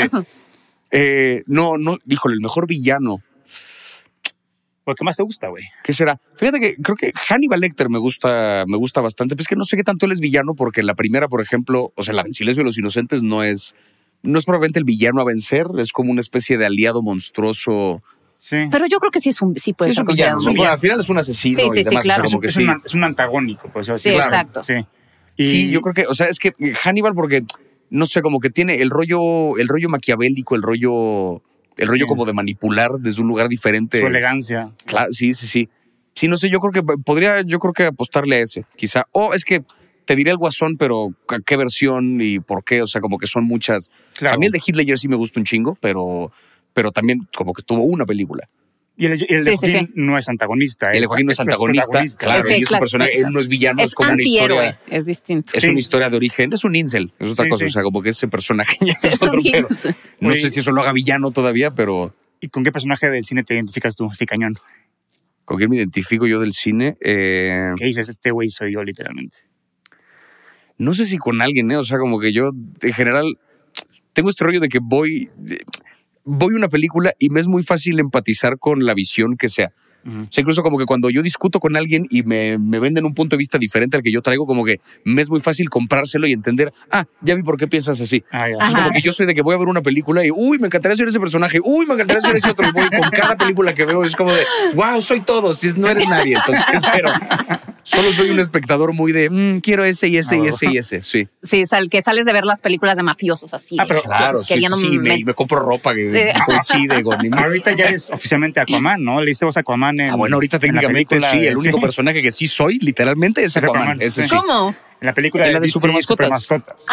Speaker 4: no, híjole, el mejor villano.
Speaker 2: ¿Por qué más te gusta, güey?
Speaker 4: ¿Qué será? Fíjate que creo que Hannibal Lecter me gusta bastante, pero es que no sé qué tanto él es villano, porque la primera, por ejemplo, o sea, la del Silencio de los Inocentes no es probablemente el villano a vencer, es como una especie de aliado monstruoso.
Speaker 2: Sí.
Speaker 3: Pero yo creo que sí puede
Speaker 4: Sí, es
Speaker 3: ser
Speaker 4: un villano.
Speaker 3: considerado un
Speaker 4: Bueno,
Speaker 3: villano.
Speaker 4: al final es un asesino
Speaker 3: Sí, sí,
Speaker 4: y
Speaker 3: sí,
Speaker 4: demás,
Speaker 3: claro.
Speaker 4: o sea, como que
Speaker 2: Es,
Speaker 4: sí.
Speaker 2: es un antagónico, pues.
Speaker 3: Sí, exacto.
Speaker 2: Sí.
Speaker 4: Sí, yo creo que, o sea, es que Hannibal, porque, no sé, como que tiene el rollo maquiavélico, el rollo
Speaker 2: Sí.
Speaker 4: como de manipular desde un lugar diferente.
Speaker 2: Su elegancia.
Speaker 4: Claro, sí. Sí, no sé, yo creo que apostarle a ese, quizá. O es que te diré el Guasón, pero ¿a qué versión y por qué? O sea, como que son muchas.
Speaker 2: Claro.
Speaker 4: O sea, a mí el de Heath Ledger sí me gusta un chingo, pero también como que tuvo una película.
Speaker 2: Y el
Speaker 3: Sí,
Speaker 2: de
Speaker 3: sí,
Speaker 2: Joaquín
Speaker 3: sí.
Speaker 2: no es antagonista.
Speaker 4: El de Joaquín no es antagonista,
Speaker 2: protagonista.
Speaker 4: claro,
Speaker 3: Sí,
Speaker 4: y es un
Speaker 3: claro,
Speaker 4: personaje,
Speaker 3: exacto.
Speaker 4: él no es villano, es
Speaker 3: Es
Speaker 4: como una
Speaker 3: antihéroe,
Speaker 4: historia.
Speaker 3: es distinto.
Speaker 4: Es
Speaker 2: Sí.
Speaker 4: una historia de origen, es un incel, es otra
Speaker 2: Sí,
Speaker 4: cosa,
Speaker 2: sí.
Speaker 4: o sea, como que ese personaje ya es
Speaker 3: Es un
Speaker 4: otro pedo.
Speaker 3: incel.
Speaker 4: No
Speaker 2: Oye.
Speaker 4: sé si eso lo haga villano todavía, pero
Speaker 2: ¿Y con qué personaje del cine te identificas tú? Así cañón.
Speaker 4: ¿con quién me identifico yo del cine?
Speaker 2: ¿Qué dices? Este güey soy yo, literalmente.
Speaker 4: No sé si con alguien, o sea, como que yo en general tengo este rollo de que voy a una película y me es muy fácil empatizar con la visión que sea. O sea, incluso como que cuando yo discuto con alguien y me venden un punto de vista diferente al que yo traigo, como que me es muy fácil comprárselo y entender, ya vi por qué piensas así.
Speaker 2: Ah, ya.
Speaker 3: Ajá.
Speaker 4: Es como que yo soy de que voy a ver una película y, me encantaría ser ese personaje, me encantaría ser ese otro. Y voy con cada película que veo, es como de, wow, soy todo, si no eres nadie. Entonces, pero solo soy un espectador muy de, quiero ese y ese y ese y ese, sí.
Speaker 3: Sí, que sales de ver las películas de mafiosos así.
Speaker 2: Ah, pero
Speaker 4: Claro, sí,
Speaker 3: queriendo
Speaker 4: sí, me compro ropa que coincide con mi...
Speaker 2: Ahorita ya eres oficialmente Aquaman, ¿no? ¿Leíste vos Aquaman en
Speaker 4: bueno, ahorita
Speaker 2: en la
Speaker 4: técnicamente
Speaker 2: película
Speaker 4: sí,
Speaker 2: de-
Speaker 4: el único personaje que sí soy, literalmente, es
Speaker 2: Es
Speaker 4: Aquaman.
Speaker 2: Aquaman,
Speaker 4: Ese
Speaker 2: sí.
Speaker 4: sí.
Speaker 3: ¿Cómo?
Speaker 2: En la película
Speaker 4: En la de
Speaker 2: DC,
Speaker 4: Supermascotas.
Speaker 2: Supermascotas.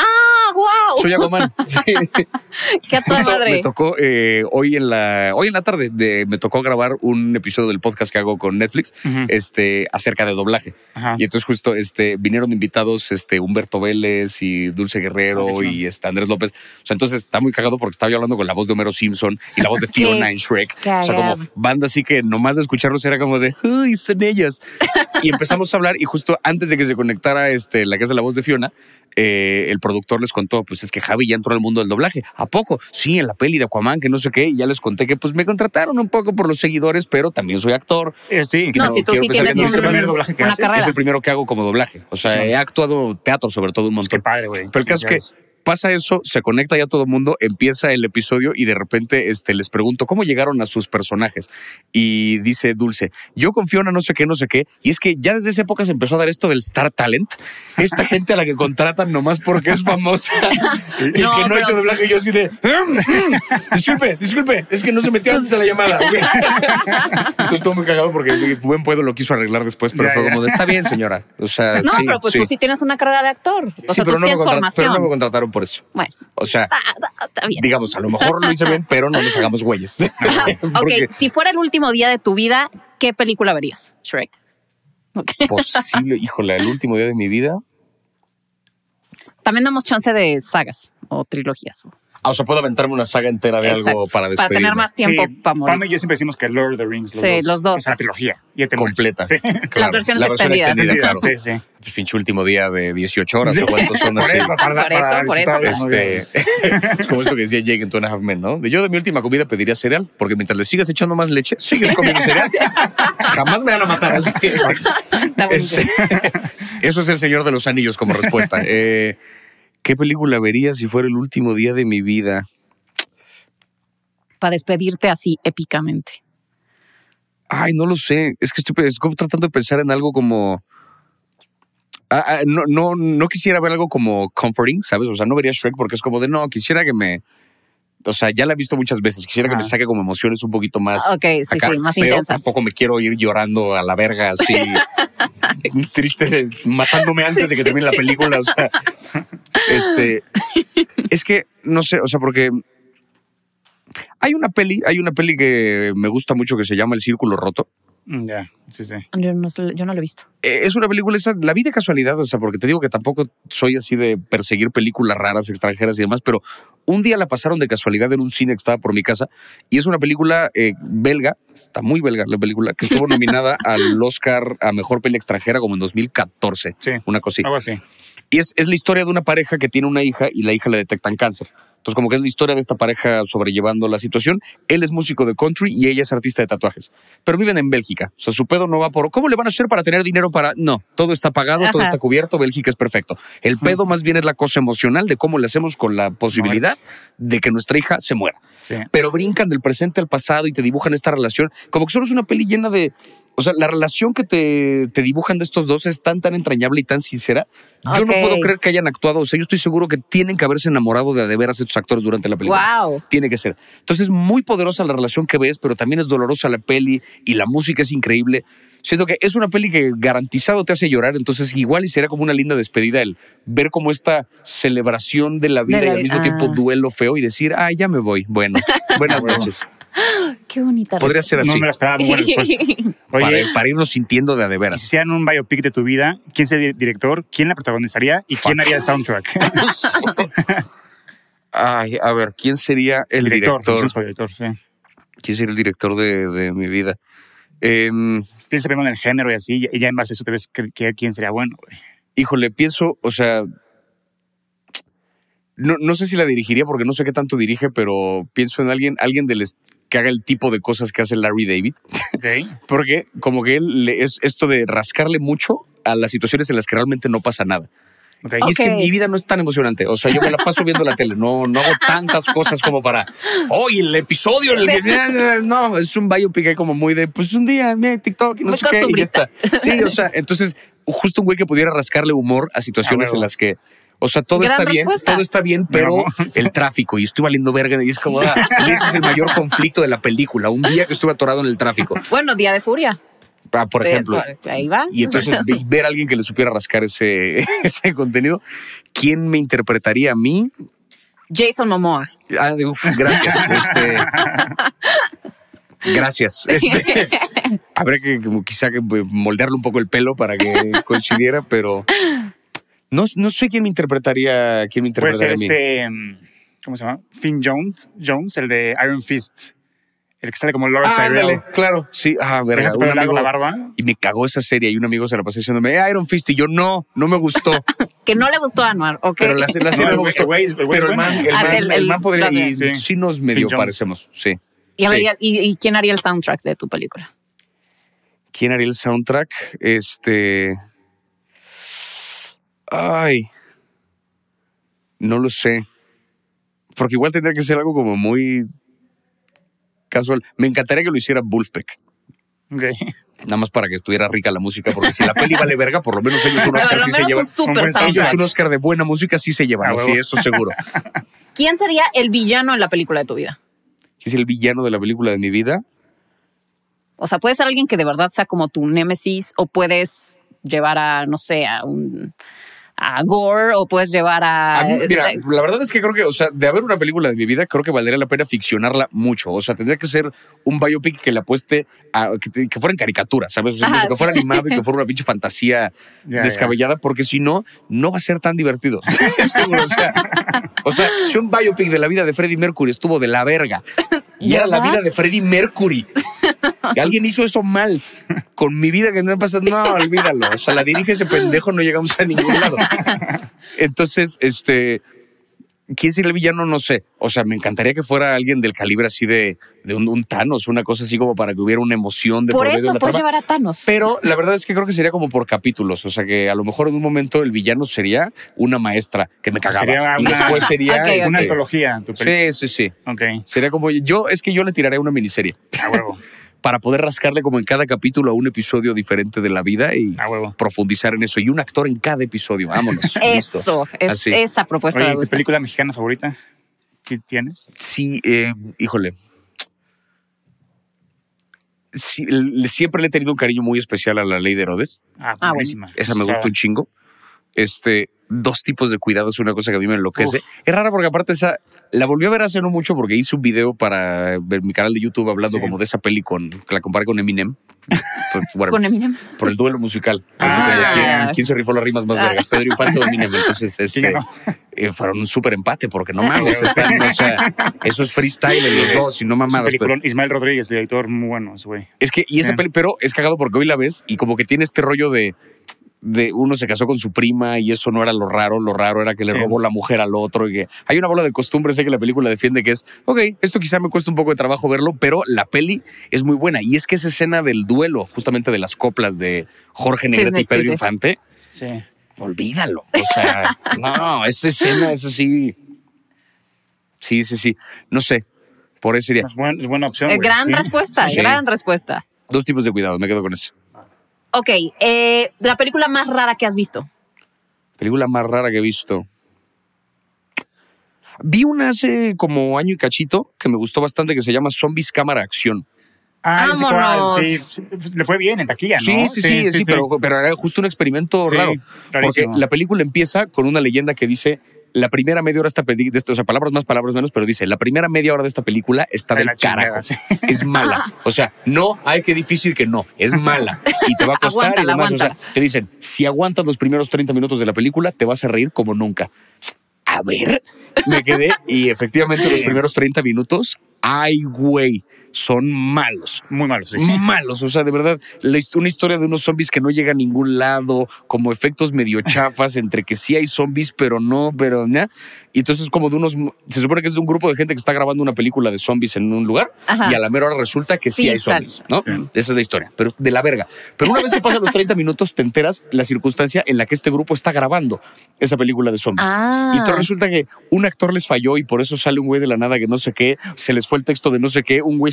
Speaker 3: wow.
Speaker 4: Soy Aquaman. Sí.
Speaker 3: Qué a toda
Speaker 4: Justo
Speaker 3: madre.
Speaker 4: me tocó hoy en la tarde me tocó grabar un episodio del podcast que hago con Netflix acerca de doblaje.
Speaker 2: Ajá.
Speaker 4: Y entonces justo vinieron invitados Humberto Vélez y Dulce Guerrero y Andrés López. O sea, entonces está muy cagado porque estaba yo hablando con la voz de Homero Simpson y la voz de Fiona en Shrek. O sea, como banda así que nomás de escucharlos era como de ¡uy, son ellas! Y empezamos a hablar y justo antes de que se conectara la que hace la voz de Fiona, el productor les contó, pues es que Javi ya entró al mundo del doblaje. ¿A poco? Sí, en la peli de Aquaman, que no sé qué. Y ya les conté que pues me contrataron un poco por los seguidores, pero también soy actor.
Speaker 2: Sí,
Speaker 3: No, si tú sí tienes
Speaker 2: es el primer doblaje que
Speaker 3: una
Speaker 2: haces.
Speaker 3: carrera.
Speaker 4: Es el primero que hago como doblaje. O sea, he actuado teatro sobre todo un montón.
Speaker 2: Qué padre, güey.
Speaker 4: Pero el caso es que pasa eso, se conecta ya todo el mundo, empieza el episodio y de repente les pregunto cómo llegaron a sus personajes. Y dice Dulce, yo confío en no sé qué. Y es que ya desde esa época se empezó a dar esto del Star Talent. Esta gente a la que contratan nomás porque es famosa y que no ha hecho doblaje. Y yo así de, disculpe, es que no se metió antes a la llamada. Entonces estuvo muy cagado porque el buen Puedo lo quiso arreglar después, pero fue como de, está bien, señora. O sea,
Speaker 3: No, pero pues tú sí tienes una carrera de actor. O sea, tú
Speaker 4: pero
Speaker 3: tienes formación.
Speaker 4: pero no me contrataron por eso.
Speaker 3: Bueno.
Speaker 4: O sea,
Speaker 3: Está bien.
Speaker 4: digamos, a lo mejor lo hice bien, pero no nos hagamos güeyes. Porque
Speaker 3: Ok, si fuera el último día de tu vida, ¿qué película verías? Shrek. Okay.
Speaker 4: posible, híjole, el último día de mi vida.
Speaker 3: También damos chance de sagas o trilogías.
Speaker 4: O sea, puedo aventarme una saga entera de algo para despedirme.
Speaker 3: Para tener más tiempo para morir.
Speaker 2: Pam y yo siempre decimos que Lord of the Rings,
Speaker 3: los dos.
Speaker 2: Es una trilogía. Y te mueres.
Speaker 4: Completa.
Speaker 2: Sí.
Speaker 4: Claro,
Speaker 3: Las versiones
Speaker 4: la versión
Speaker 3: extendidas.
Speaker 4: claro.
Speaker 2: Sí, sí.
Speaker 4: Pues pinche último día de 18 horas. ¿O cuántos son así?
Speaker 3: Por eso.
Speaker 4: Es como esto que decía Jake en Two and a Half Men, ¿no? Yo de mi última comida pediría cereal, porque mientras le sigas echando más leche, sigues comiendo cereal. Jamás me van a matar así.
Speaker 3: Está buenísimo.
Speaker 4: Eso es El Señor de los Anillos como respuesta. ¿Qué película vería si fuera el último día de mi vida?
Speaker 3: Para despedirte así épicamente.
Speaker 4: Ay, no lo sé. Es que estoy como tratando de pensar en algo como... No quisiera ver algo como comforting, ¿sabes? O sea, no vería Shrek porque es como de, no, quisiera que me... O sea, ya la he visto muchas veces. Quisiera que me saque como emociones un poquito más...
Speaker 3: Ok, sí,
Speaker 4: acá,
Speaker 3: más
Speaker 4: pero
Speaker 3: intensas.
Speaker 4: tampoco me quiero ir llorando a la verga así... triste, matándome antes de que termine la película. O sea, es que, no sé, o sea, porque... Hay una peli que me gusta mucho que se llama El Círculo Roto.
Speaker 2: Ya, sí.
Speaker 3: Yo no lo he visto.
Speaker 4: Es una película, la vi de casualidad, o sea, porque te digo que tampoco soy así de perseguir películas raras, extranjeras y demás, pero un día la pasaron de casualidad en un cine que estaba por mi casa y es una película belga, está muy belga la película, que estuvo nominada al Oscar a Mejor Peli Extranjera como en 2014.
Speaker 2: Sí,
Speaker 4: una cosita.
Speaker 2: algo así.
Speaker 4: Y es la historia de una pareja que tiene una hija y la hija le detectan cáncer. Entonces, como que es la historia de esta pareja sobrellevando la situación. Él es músico de country y ella es artista de tatuajes. Pero viven en Bélgica. O sea, su pedo no va por ¿cómo le van a hacer para tener dinero para...? No, todo está pagado, todo está cubierto, Bélgica es perfecto. El pedo más bien es la cosa emocional de cómo le hacemos con la posibilidad de que nuestra hija se muera.
Speaker 2: Sí.
Speaker 4: Pero brincan del presente al pasado y te dibujan esta relación. Como que solo es una peli llena de... O sea, la relación que te dibujan de estos dos es tan entrañable y tan sincera. Yo no puedo creer que hayan actuado. O sea, yo estoy seguro que tienen que haberse enamorado de veras estos actores durante la película.
Speaker 3: Wow.
Speaker 4: Tiene que ser. Entonces es muy poderosa la relación que ves, pero también es dolorosa la peli y la música es increíble. Siento que es una peli que garantizado te hace llorar. Entonces igual y sería como una linda despedida el ver como esta celebración de la vida y al mismo tiempo duelo feo y decir, ya me voy. Bueno, buenas noches.
Speaker 3: Qué bonita.
Speaker 4: Podría ser así.
Speaker 2: No me la esperaba, muy buena respuesta. Oye,
Speaker 4: Para irnos sintiendo de veras.
Speaker 2: si hicieran un biopic de tu vida, ¿quién sería el director? ¿Quién la protagonizaría? ¿Y quién haría el soundtrack?
Speaker 4: Ay, a ver, ¿quién sería el director?
Speaker 2: Sí.
Speaker 4: ¿Quién sería el director de mi vida?
Speaker 2: Piensa primero en el género y así, y ya en base a eso te ves quién sería bueno, güey.
Speaker 4: Híjole, pienso, o sea... No sé si la dirigiría porque no sé qué tanto dirige, pero pienso en alguien que haga el tipo de cosas que hace Larry David.
Speaker 2: Okay.
Speaker 4: Porque como que él es esto de rascarle mucho a las situaciones en las que realmente no pasa nada.
Speaker 2: Okay.
Speaker 4: Y es que mi vida no es tan emocionante. O sea, yo me la paso viendo la tele. No hago tantas cosas como para... ¡Oye, el episodio! No, es un biopic ahí como muy de... Pues un día, mira, TikTok y no sé qué. Y ya está. Sí, o sea, entonces justo un güey que pudiera rascarle humor a situaciones en las que... O sea, todo está bien, pero el tráfico, y estoy valiendo verga, y es como, ese es el mayor conflicto de la película, un día que estuve atorado en el tráfico.
Speaker 3: Bueno, Día de Furia.
Speaker 4: Por ejemplo.
Speaker 3: Ahí va.
Speaker 4: Y entonces ver a alguien que le supiera rascar ese contenido. ¿Quién me interpretaría a mí?
Speaker 3: Jason Momoa.
Speaker 4: Gracias. Gracias. Habría que quizá moldearle un poco el pelo para que coincidiera, pero no sé quién me interpretaría.
Speaker 2: Puede ser
Speaker 4: a mí.
Speaker 2: ¿Cómo se llama? Finn Jones, el de Iron Fist. El que sale como Lord Tyrell.
Speaker 4: Ándale, claro. Sí, verga.
Speaker 2: Un amigo la barba.
Speaker 4: Y me cagó esa serie y un amigo se la pasó diciéndome Iron Fist y yo no me gustó.
Speaker 3: Que no le gustó a Anuar, ok.
Speaker 4: Pero la serie me gustó. Pero el man podría. Y sí nos medio parecemos, sí.
Speaker 3: Y a ver, ¿y quién haría el soundtrack de tu película?
Speaker 4: ¿Quién haría el soundtrack? No lo sé. Porque igual tendría que ser algo como muy casual. Me encantaría que lo hiciera Wolfpack.
Speaker 2: Ok.
Speaker 4: Nada más para que estuviera rica la música, porque si la peli vale verga, por lo menos ellos un Oscar sí se llevan. Ellos un Oscar de buena música sí se llevan, sí, eso seguro.
Speaker 3: ¿Quién sería el villano en la película de tu vida?
Speaker 4: ¿Quién es el villano de la película de mi vida?
Speaker 3: O sea, puede ser alguien que de verdad sea como tu némesis, o puedes llevar a, no sé, a Gore, o puedes llevar a...
Speaker 4: Mira, la verdad es que creo que, o sea, de haber una película de mi vida, creo que valdría la pena ficcionarla mucho. O sea, tendría que ser un biopic que le apueste a que fuera en caricatura, ¿sabes? O sea, que fuera animado y que fuera una pinche fantasía descabellada, porque si no, no va a ser tan divertido. Seguro, o sea, si un biopic de la vida de Freddie Mercury estuvo de la verga y era la vida de Freddie Mercury, que alguien hizo eso mal con mi vida que no pasa, no, olvídalo. O sea, la dirige ese pendejo, no llegamos a ningún lado. Entonces, ¿quién sería el villano? No sé. O sea, me encantaría que fuera alguien del calibre así de un Thanos, una cosa así como para que hubiera una emoción de
Speaker 3: por
Speaker 4: medio
Speaker 3: eso
Speaker 4: de la
Speaker 3: puedes
Speaker 4: trama.
Speaker 3: llevar a Thanos.
Speaker 4: Pero la verdad es que creo que sería como por capítulos. O sea, que a lo mejor en un momento el villano sería una maestra que me cagaba. Y después sería
Speaker 2: una antología.
Speaker 4: Sí.
Speaker 2: Okay.
Speaker 4: Sería como yo le tiraré una miniserie.
Speaker 2: A huevo.
Speaker 4: Para poder rascarle como en cada capítulo a un episodio diferente de la vida y profundizar en eso. Y un actor en cada episodio. Vámonos.
Speaker 3: Eso, esa propuesta.
Speaker 2: Oye, ¿tu película mexicana favorita? ¿Sí tienes?
Speaker 4: Sí, híjole. Sí, siempre le he tenido un cariño muy especial a La Ley de Herodes.
Speaker 2: Buenísima.
Speaker 4: Bueno. Esa me gustó un chingo. Dos tipos de cuidado es una cosa que a mí me enloquece. Es rara porque aparte la volví a ver hace no mucho porque hice un video para ver mi canal de YouTube hablando como de esa peli que la comparé con Eminem.
Speaker 3: ¿Con Eminem?
Speaker 4: Por el duelo musical. Así como ¿quién se rifó las rimas más vergas? Pedro Infante o Eminem. Entonces, fueron un súper empate porque no mames. O sea, eso es freestyle en los dos y no mamadas.
Speaker 2: Ismael Rodríguez, director muy bueno ese güey.
Speaker 4: Es que, esa peli, pero es cagado porque hoy la ves y como que tiene este rollo de uno se casó con su prima y eso no era lo raro era que le robó la mujer al otro y que hay una bola de costumbre, sé que la película defiende que es, esto quizá me cuesta un poco de trabajo verlo, pero la peli es muy buena y es que esa escena del duelo, justamente de las coplas de Jorge Negrete y Pedro Infante, olvídalo, o sea, no, esa escena es así, sí, no sé, por eso sería.
Speaker 2: Es buena opción.
Speaker 3: Gran respuesta.
Speaker 4: Dos tipos de cuidado, me quedo con eso.
Speaker 3: Ok, la película más rara que has visto.
Speaker 4: Película más rara que he visto. Vi una hace como año y cachito que me gustó bastante que se llama Zombies Cámara Acción.
Speaker 3: ¡Vámonos!
Speaker 2: Sí, le fue bien en taquilla, ¿no?
Speaker 4: Sí, pero era justo un experimento raro. Rarísimo. Porque la película empieza con una leyenda que dice la primera media hora de esta película, o sea, palabras más, palabras menos, pero dice, la primera media hora de esta película está del carajo. Es mala. O sea, qué difícil que no. Es mala. Y te va a costar y demás. O sea, te dicen, si aguantas los primeros 30 minutos de la película, te vas a reír como nunca. A ver, me quedé y efectivamente los primeros 30 minutos, son malos.
Speaker 2: Muy malos, sí.
Speaker 4: Malos, o sea, de verdad, una historia de unos zombies que no llega a ningún lado, como efectos medio chafas, entre que sí hay zombies, pero no. Y entonces como se supone que es de un grupo de gente que está grabando una película de zombies en un lugar, y a la mera hora resulta que sí hay zombies, ¿no? Sí. Esa es la historia, pero de la verga. Pero una vez que pasan los 30 minutos, te enteras la circunstancia en la que este grupo está grabando esa película de zombies. Y entonces resulta que un actor les falló y por eso sale un güey de la nada que no sé qué, se les fue el texto de no sé qué, un güey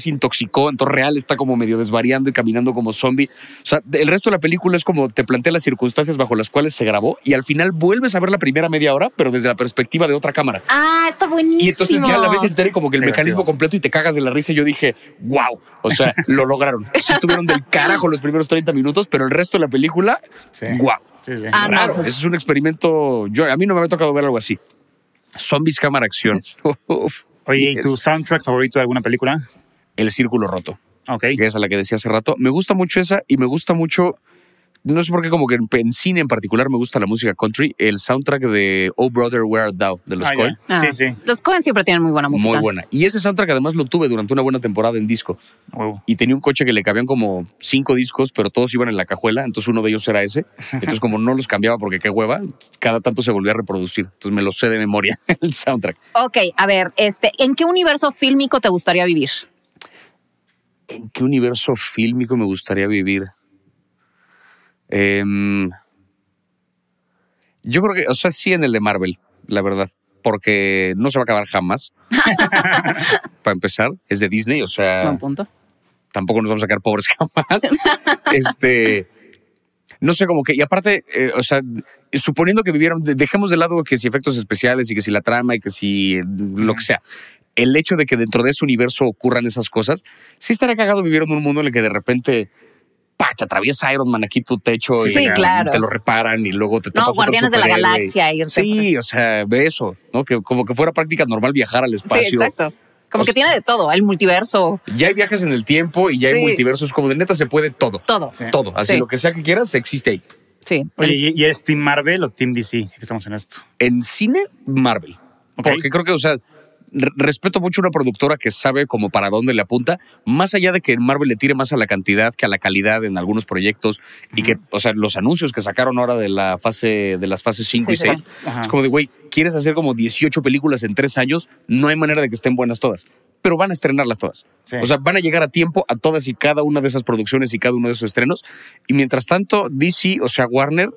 Speaker 4: se intoxicó, entonces real está como medio desvariando y caminando como zombie. O sea, el resto de la película es como te plantea las circunstancias bajo las cuales se grabó y al final vuelves a ver la primera media hora, pero desde la perspectiva de otra cámara.
Speaker 3: Ah, está buenísimo.
Speaker 4: Y entonces ya la ves entera y como que el mecanismo completo y te cagas de la risa. Y yo dije, wow, o sea, lo lograron. Sí estuvieron del carajo los primeros 30 minutos, pero el resto de la película, wow.
Speaker 2: Sí.
Speaker 4: Raro. Ese es un experimento. A mí no me había tocado ver algo así. Zombies, cámara, acción.
Speaker 2: Oye, ¿y tu soundtrack favorito de alguna película?
Speaker 4: El Círculo Roto.
Speaker 2: Ok.
Speaker 4: Que es a la que decía hace rato. Me gusta mucho esa y me gusta mucho. No sé por qué, como que en cine en particular me gusta la música country. El soundtrack de Oh Brother, Where Art Thou de los Coen.
Speaker 2: Sí.
Speaker 3: Los Coen siempre tienen muy buena música.
Speaker 4: Muy buena. Y ese soundtrack además lo tuve durante una buena temporada en disco. Y tenía un coche que le cabían como 5 discos, pero todos iban en la cajuela. Entonces uno de ellos era ese. Entonces como no los cambiaba porque qué hueva, cada tanto se volvía a reproducir. Entonces me lo sé de memoria el soundtrack.
Speaker 3: Ok, a ver, ¿en qué universo fílmico te gustaría vivir?
Speaker 4: ¿En qué universo fílmico me gustaría vivir? Yo creo que, o sea, sí en el de Marvel, la verdad, porque no se va a acabar jamás. Para empezar, es de Disney, o sea,
Speaker 3: Buen punto.
Speaker 4: tampoco nos vamos a quedar pobres jamás. No sé, como que, y aparte, o sea, suponiendo que vivieron, dejemos de lado que si efectos especiales y que si la trama y que si lo que sea. El hecho de que dentro de ese universo ocurran esas cosas, sí estaría cagado vivir en un mundo en el que de repente te atraviesa Iron Man aquí tu techo y
Speaker 3: claro.
Speaker 4: te lo reparan y luego te topas otro
Speaker 3: Guardianes de la
Speaker 4: superhéroe.
Speaker 3: Galaxia.
Speaker 4: Sí, o sea, ve eso, ¿no? Que como que fuera práctica normal viajar al espacio.
Speaker 3: Sí, exacto. Como que tiene de todo, el multiverso.
Speaker 4: Ya hay viajes en el tiempo y ya hay multiversos, como de neta se puede todo.
Speaker 3: Todo.
Speaker 2: Sí.
Speaker 4: Todo. Así
Speaker 3: Sí.
Speaker 4: lo que sea que quieras, existe ahí.
Speaker 3: Sí.
Speaker 2: Oye, ¿y es Team Marvel o Team DC? Que estamos en esto.
Speaker 4: En cine, Marvel.
Speaker 2: Ok.
Speaker 4: Porque creo que, o sea, respeto mucho a una productora que sabe como para dónde le apunta, más allá de que Marvel le tire más a la cantidad que a la calidad en algunos proyectos y que, o sea, los anuncios que sacaron ahora de las fases 5 y 6, es como de, güey, ¿quieres hacer como 18 películas en 3 años? No hay manera de que estén buenas todas, pero van a estrenarlas todas. Sí. O sea, van a llegar a tiempo a todas y cada una de esas producciones y cada uno de esos estrenos. Y mientras tanto, DC, o sea, Warner,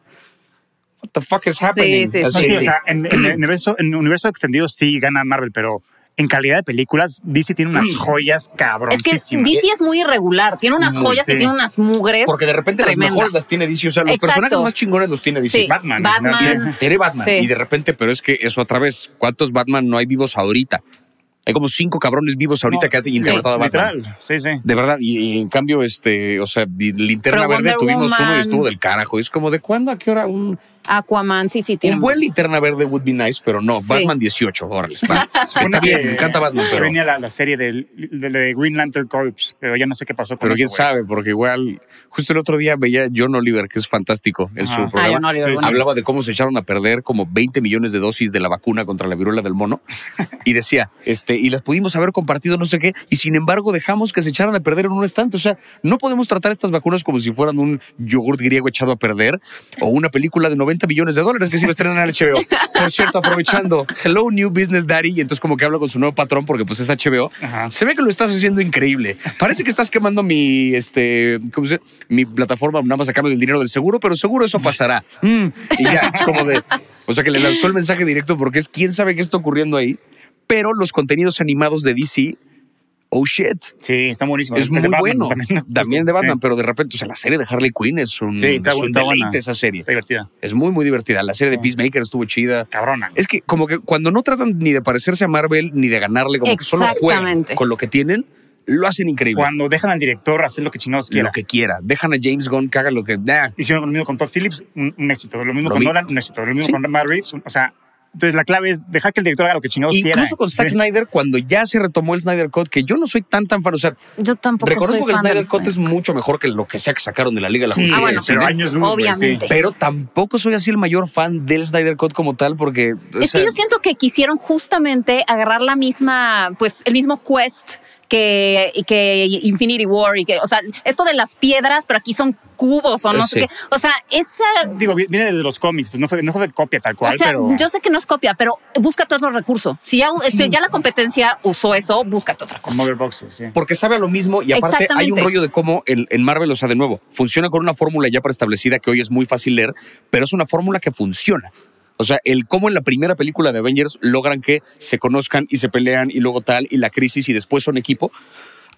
Speaker 4: what the fuck is happening?
Speaker 3: Sí.
Speaker 2: O sea, en el universo extendido sí gana Marvel, pero en calidad de películas, DC tiene unas joyas cabroncísimas.
Speaker 3: Es que DC es muy irregular, tiene unas joyas y tiene unas mugres.
Speaker 4: Porque de repente tremendas. Las mejores las tiene DC, o sea, los personajes más chingones los tiene DC.
Speaker 3: Sí.
Speaker 2: Batman.
Speaker 4: Tiene Batman. Sí. Y de repente, pero es que eso otra vez, ¿cuántos Batman no hay vivos ahorita? Hay como 5 cabrones vivos ahorita que han interpretado a Batman.
Speaker 2: Literal. Sí.
Speaker 4: De verdad, y en cambio, o sea, Linterna Verde tuvimos uno y estuvo del carajo. Es como, ¿de cuándo? ¿A qué hora?
Speaker 3: Aquaman, sí, tiene.
Speaker 4: Un buen Linterna Verde would be nice, pero no, Batman 18, órale. Está bien, me encanta Batman, pero...
Speaker 2: venía la serie de Green Lantern Corps, pero ya no sé qué pasó con
Speaker 4: pero
Speaker 2: eso.
Speaker 4: Pero quién sabe, porque igual, justo el otro día veía John Oliver, que es fantástico en su programa.
Speaker 3: Oliver,
Speaker 4: hablaba de cómo se echaron a perder como 20 millones de dosis de la vacuna contra la viruela del mono. Y decía, y las pudimos haber compartido no sé qué, y sin embargo dejamos que se echaran a perder en un estante. O sea, no podemos tratar estas vacunas como si fueran un yogurt griego echado a perder o una película de $90 millones que se iba a estrenar en HBO. Por cierto, aprovechando, hello new business daddy, y entonces como que habla con su nuevo patrón porque pues es HBO. Se ve que lo estás haciendo increíble. Parece que estás quemando mi mi plataforma nada más a cambio del dinero del seguro, pero seguro eso pasará. Y ya, es como de, o sea que le lanzó el mensaje directo porque es quién sabe qué está ocurriendo ahí, pero los contenidos animados de DC, oh shit.
Speaker 2: Sí, está buenísimo.
Speaker 4: Es muy bueno. También de Batman, pero de repente, o sea, la serie de Harley Quinn es un deleite esa serie.
Speaker 2: Está divertida.
Speaker 4: Es muy, muy divertida. La serie de Peacemaker estuvo chida.
Speaker 2: Cabrona.
Speaker 4: Es que como que cuando no tratan ni de parecerse a Marvel ni de ganarle, como que solo juegan con lo que tienen, lo hacen increíble.
Speaker 2: Cuando dejan al director hacer lo que chingados quiera.
Speaker 4: Lo que quiera. Dejan a James Gunn que haga lo que...
Speaker 2: Hicieron lo mismo con Todd Phillips, un éxito. Lo mismo con Nolan, un éxito. Lo mismo con Matt Reeves, o sea... Entonces la clave es dejar que el director haga lo que chingados quiera.
Speaker 4: Incluso con Zack Snyder, cuando ya se retomó el Snyder Cut, que yo no soy tan fan, o sea,
Speaker 3: yo tampoco
Speaker 4: reconozco que el Snyder Cut es mucho mejor que lo que sea que sacaron de la Liga de la Justicia.
Speaker 3: Bueno,
Speaker 2: pero años luz,
Speaker 3: obviamente.
Speaker 4: Pero tampoco soy así el mayor fan del Snyder Cut como tal, porque...
Speaker 3: Es que yo siento que quisieron justamente agarrar la misma, pues el mismo quest que Infinity War y que, o sea, esto de las piedras, pero aquí son cubos o no sé qué. O sea, esa...
Speaker 2: Digo, viene de los cómics, no fue copia tal cual,
Speaker 3: o sea,
Speaker 2: pero...
Speaker 3: yo sé que no es copia, pero búscate otro recurso. Si ya la competencia usó eso, búscate otra cosa.
Speaker 2: Mother boxes, sí.
Speaker 4: Porque sabe a lo mismo y aparte hay un rollo de cómo en Marvel, o sea, de nuevo, funciona con una fórmula ya preestablecida que hoy es muy fácil leer, pero es una fórmula que funciona. O sea, el cómo en la primera película de Avengers logran que se conozcan y se pelean y luego tal, y la crisis y después son equipo.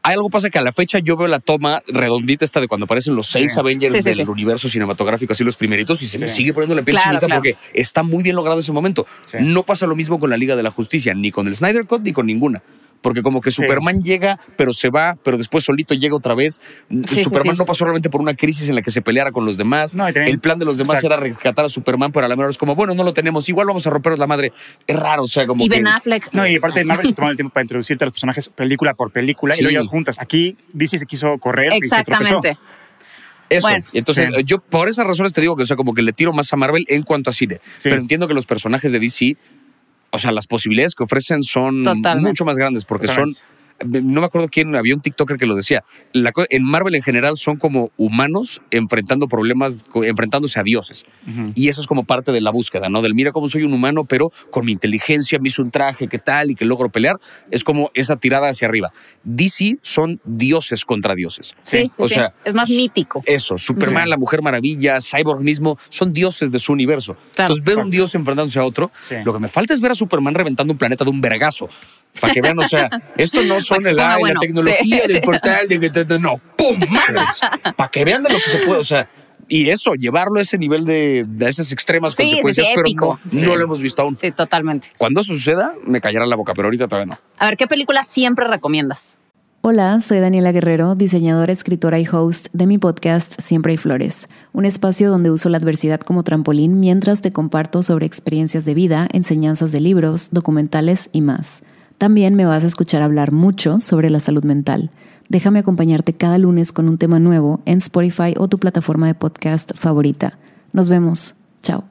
Speaker 4: Algo pasa que a la fecha yo veo la toma redondita esta de cuando aparecen los 6 Avengers del universo cinematográfico, así los primeritos, y se me sigue poniendo la piel chinita porque está muy bien logrado ese momento. Sí. No pasa lo mismo con la Liga de la Justicia, ni con el Snyder Cut, ni con ninguna. Porque como que Superman llega, pero se va, pero después solito llega otra vez. Superman no pasó realmente por una crisis en la que se peleara con los demás. No, el plan de los demás era rescatar a Superman, pero a la mejor es como, bueno, no lo tenemos, igual vamos a rompernos la madre. Es raro, o sea, como
Speaker 3: y Ben Affleck.
Speaker 2: No, y aparte de Marvel se tomaron el tiempo para introducirte a los personajes película por película y luego juntas. Aquí DC se quiso correr y se tropezó.
Speaker 4: Eso. Bueno, entonces, yo por esas razones te digo que, o sea, como que le tiro más a Marvel en cuanto a cine. Pero entiendo que los personajes de DC, o sea, las posibilidades que ofrecen son mucho más grandes porque son... No me acuerdo quién, había un TikToker que lo decía. En Marvel en general son como humanos enfrentando problemas, enfrentándose a dioses. Y eso es como parte de la búsqueda, ¿no? Del mira cómo soy un humano, pero con mi inteligencia me hizo un traje, qué tal, y que logro pelear. Es como esa tirada hacia arriba. DC son dioses contra dioses.
Speaker 3: O sea, es más mítico.
Speaker 4: Eso, Superman, la Mujer Maravilla, Cyborg mismo, son dioses de su universo. Entonces, ver un dios enfrentándose a otro, lo que me falta es ver a Superman reventando un planeta de un vergazo. Para que vean, o sea, esto no son la tecnología del portal, no, ¡pum! ¡Manos! Para que vean de lo que se puede, o sea, y eso, llevarlo a ese nivel de esas extremas consecuencias, pero no lo hemos visto aún.
Speaker 3: Sí, totalmente.
Speaker 4: Cuando eso suceda, me callará la boca, pero ahorita todavía no.
Speaker 3: A ver, ¿qué película siempre recomiendas?
Speaker 1: Hola, soy Daniela Guerrero, diseñadora, escritora y host de mi podcast Siempre hay Flores, un espacio donde uso la adversidad como trampolín mientras te comparto sobre experiencias de vida, enseñanzas de libros, documentales y más. También me vas a escuchar hablar mucho sobre la salud mental. Déjame acompañarte cada lunes con un tema nuevo en Spotify o tu plataforma de podcast favorita. Nos vemos. Chao.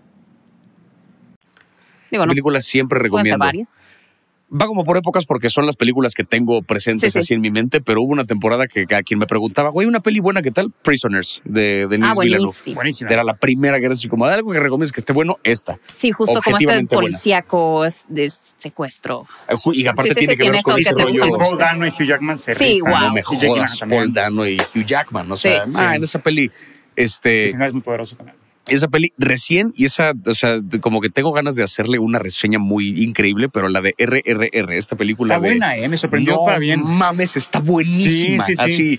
Speaker 4: Películas siempre recomiendo.
Speaker 3: ¿Pueden ser varias?
Speaker 4: Va como por épocas porque son las películas que tengo presentes así en mi mente, pero hubo una temporada que a quien me preguntaba, güey, una peli buena, ¿qué tal? Prisoners, de Denis Villeneuve.
Speaker 2: Buenísima.
Speaker 4: Era la primera que era así como, algo que recomiendas que esté bueno, esta.
Speaker 3: Sí, justo como este policíaco de secuestro.
Speaker 4: Y aparte tiene que ver con ese rollo.
Speaker 2: Paul Dano y Hugh Jackman se rifan.
Speaker 4: No me jodas, Paul Dano y Hugh Jackman. O sea, en esa peli...
Speaker 2: El final es muy poderoso también.
Speaker 4: Esa peli recién, y esa, o sea, como que tengo ganas de hacerle una reseña muy increíble, pero la de RRR, esta película
Speaker 2: está buena, me sorprendió para bien.
Speaker 4: Mames, está buenísima. Sí. Así.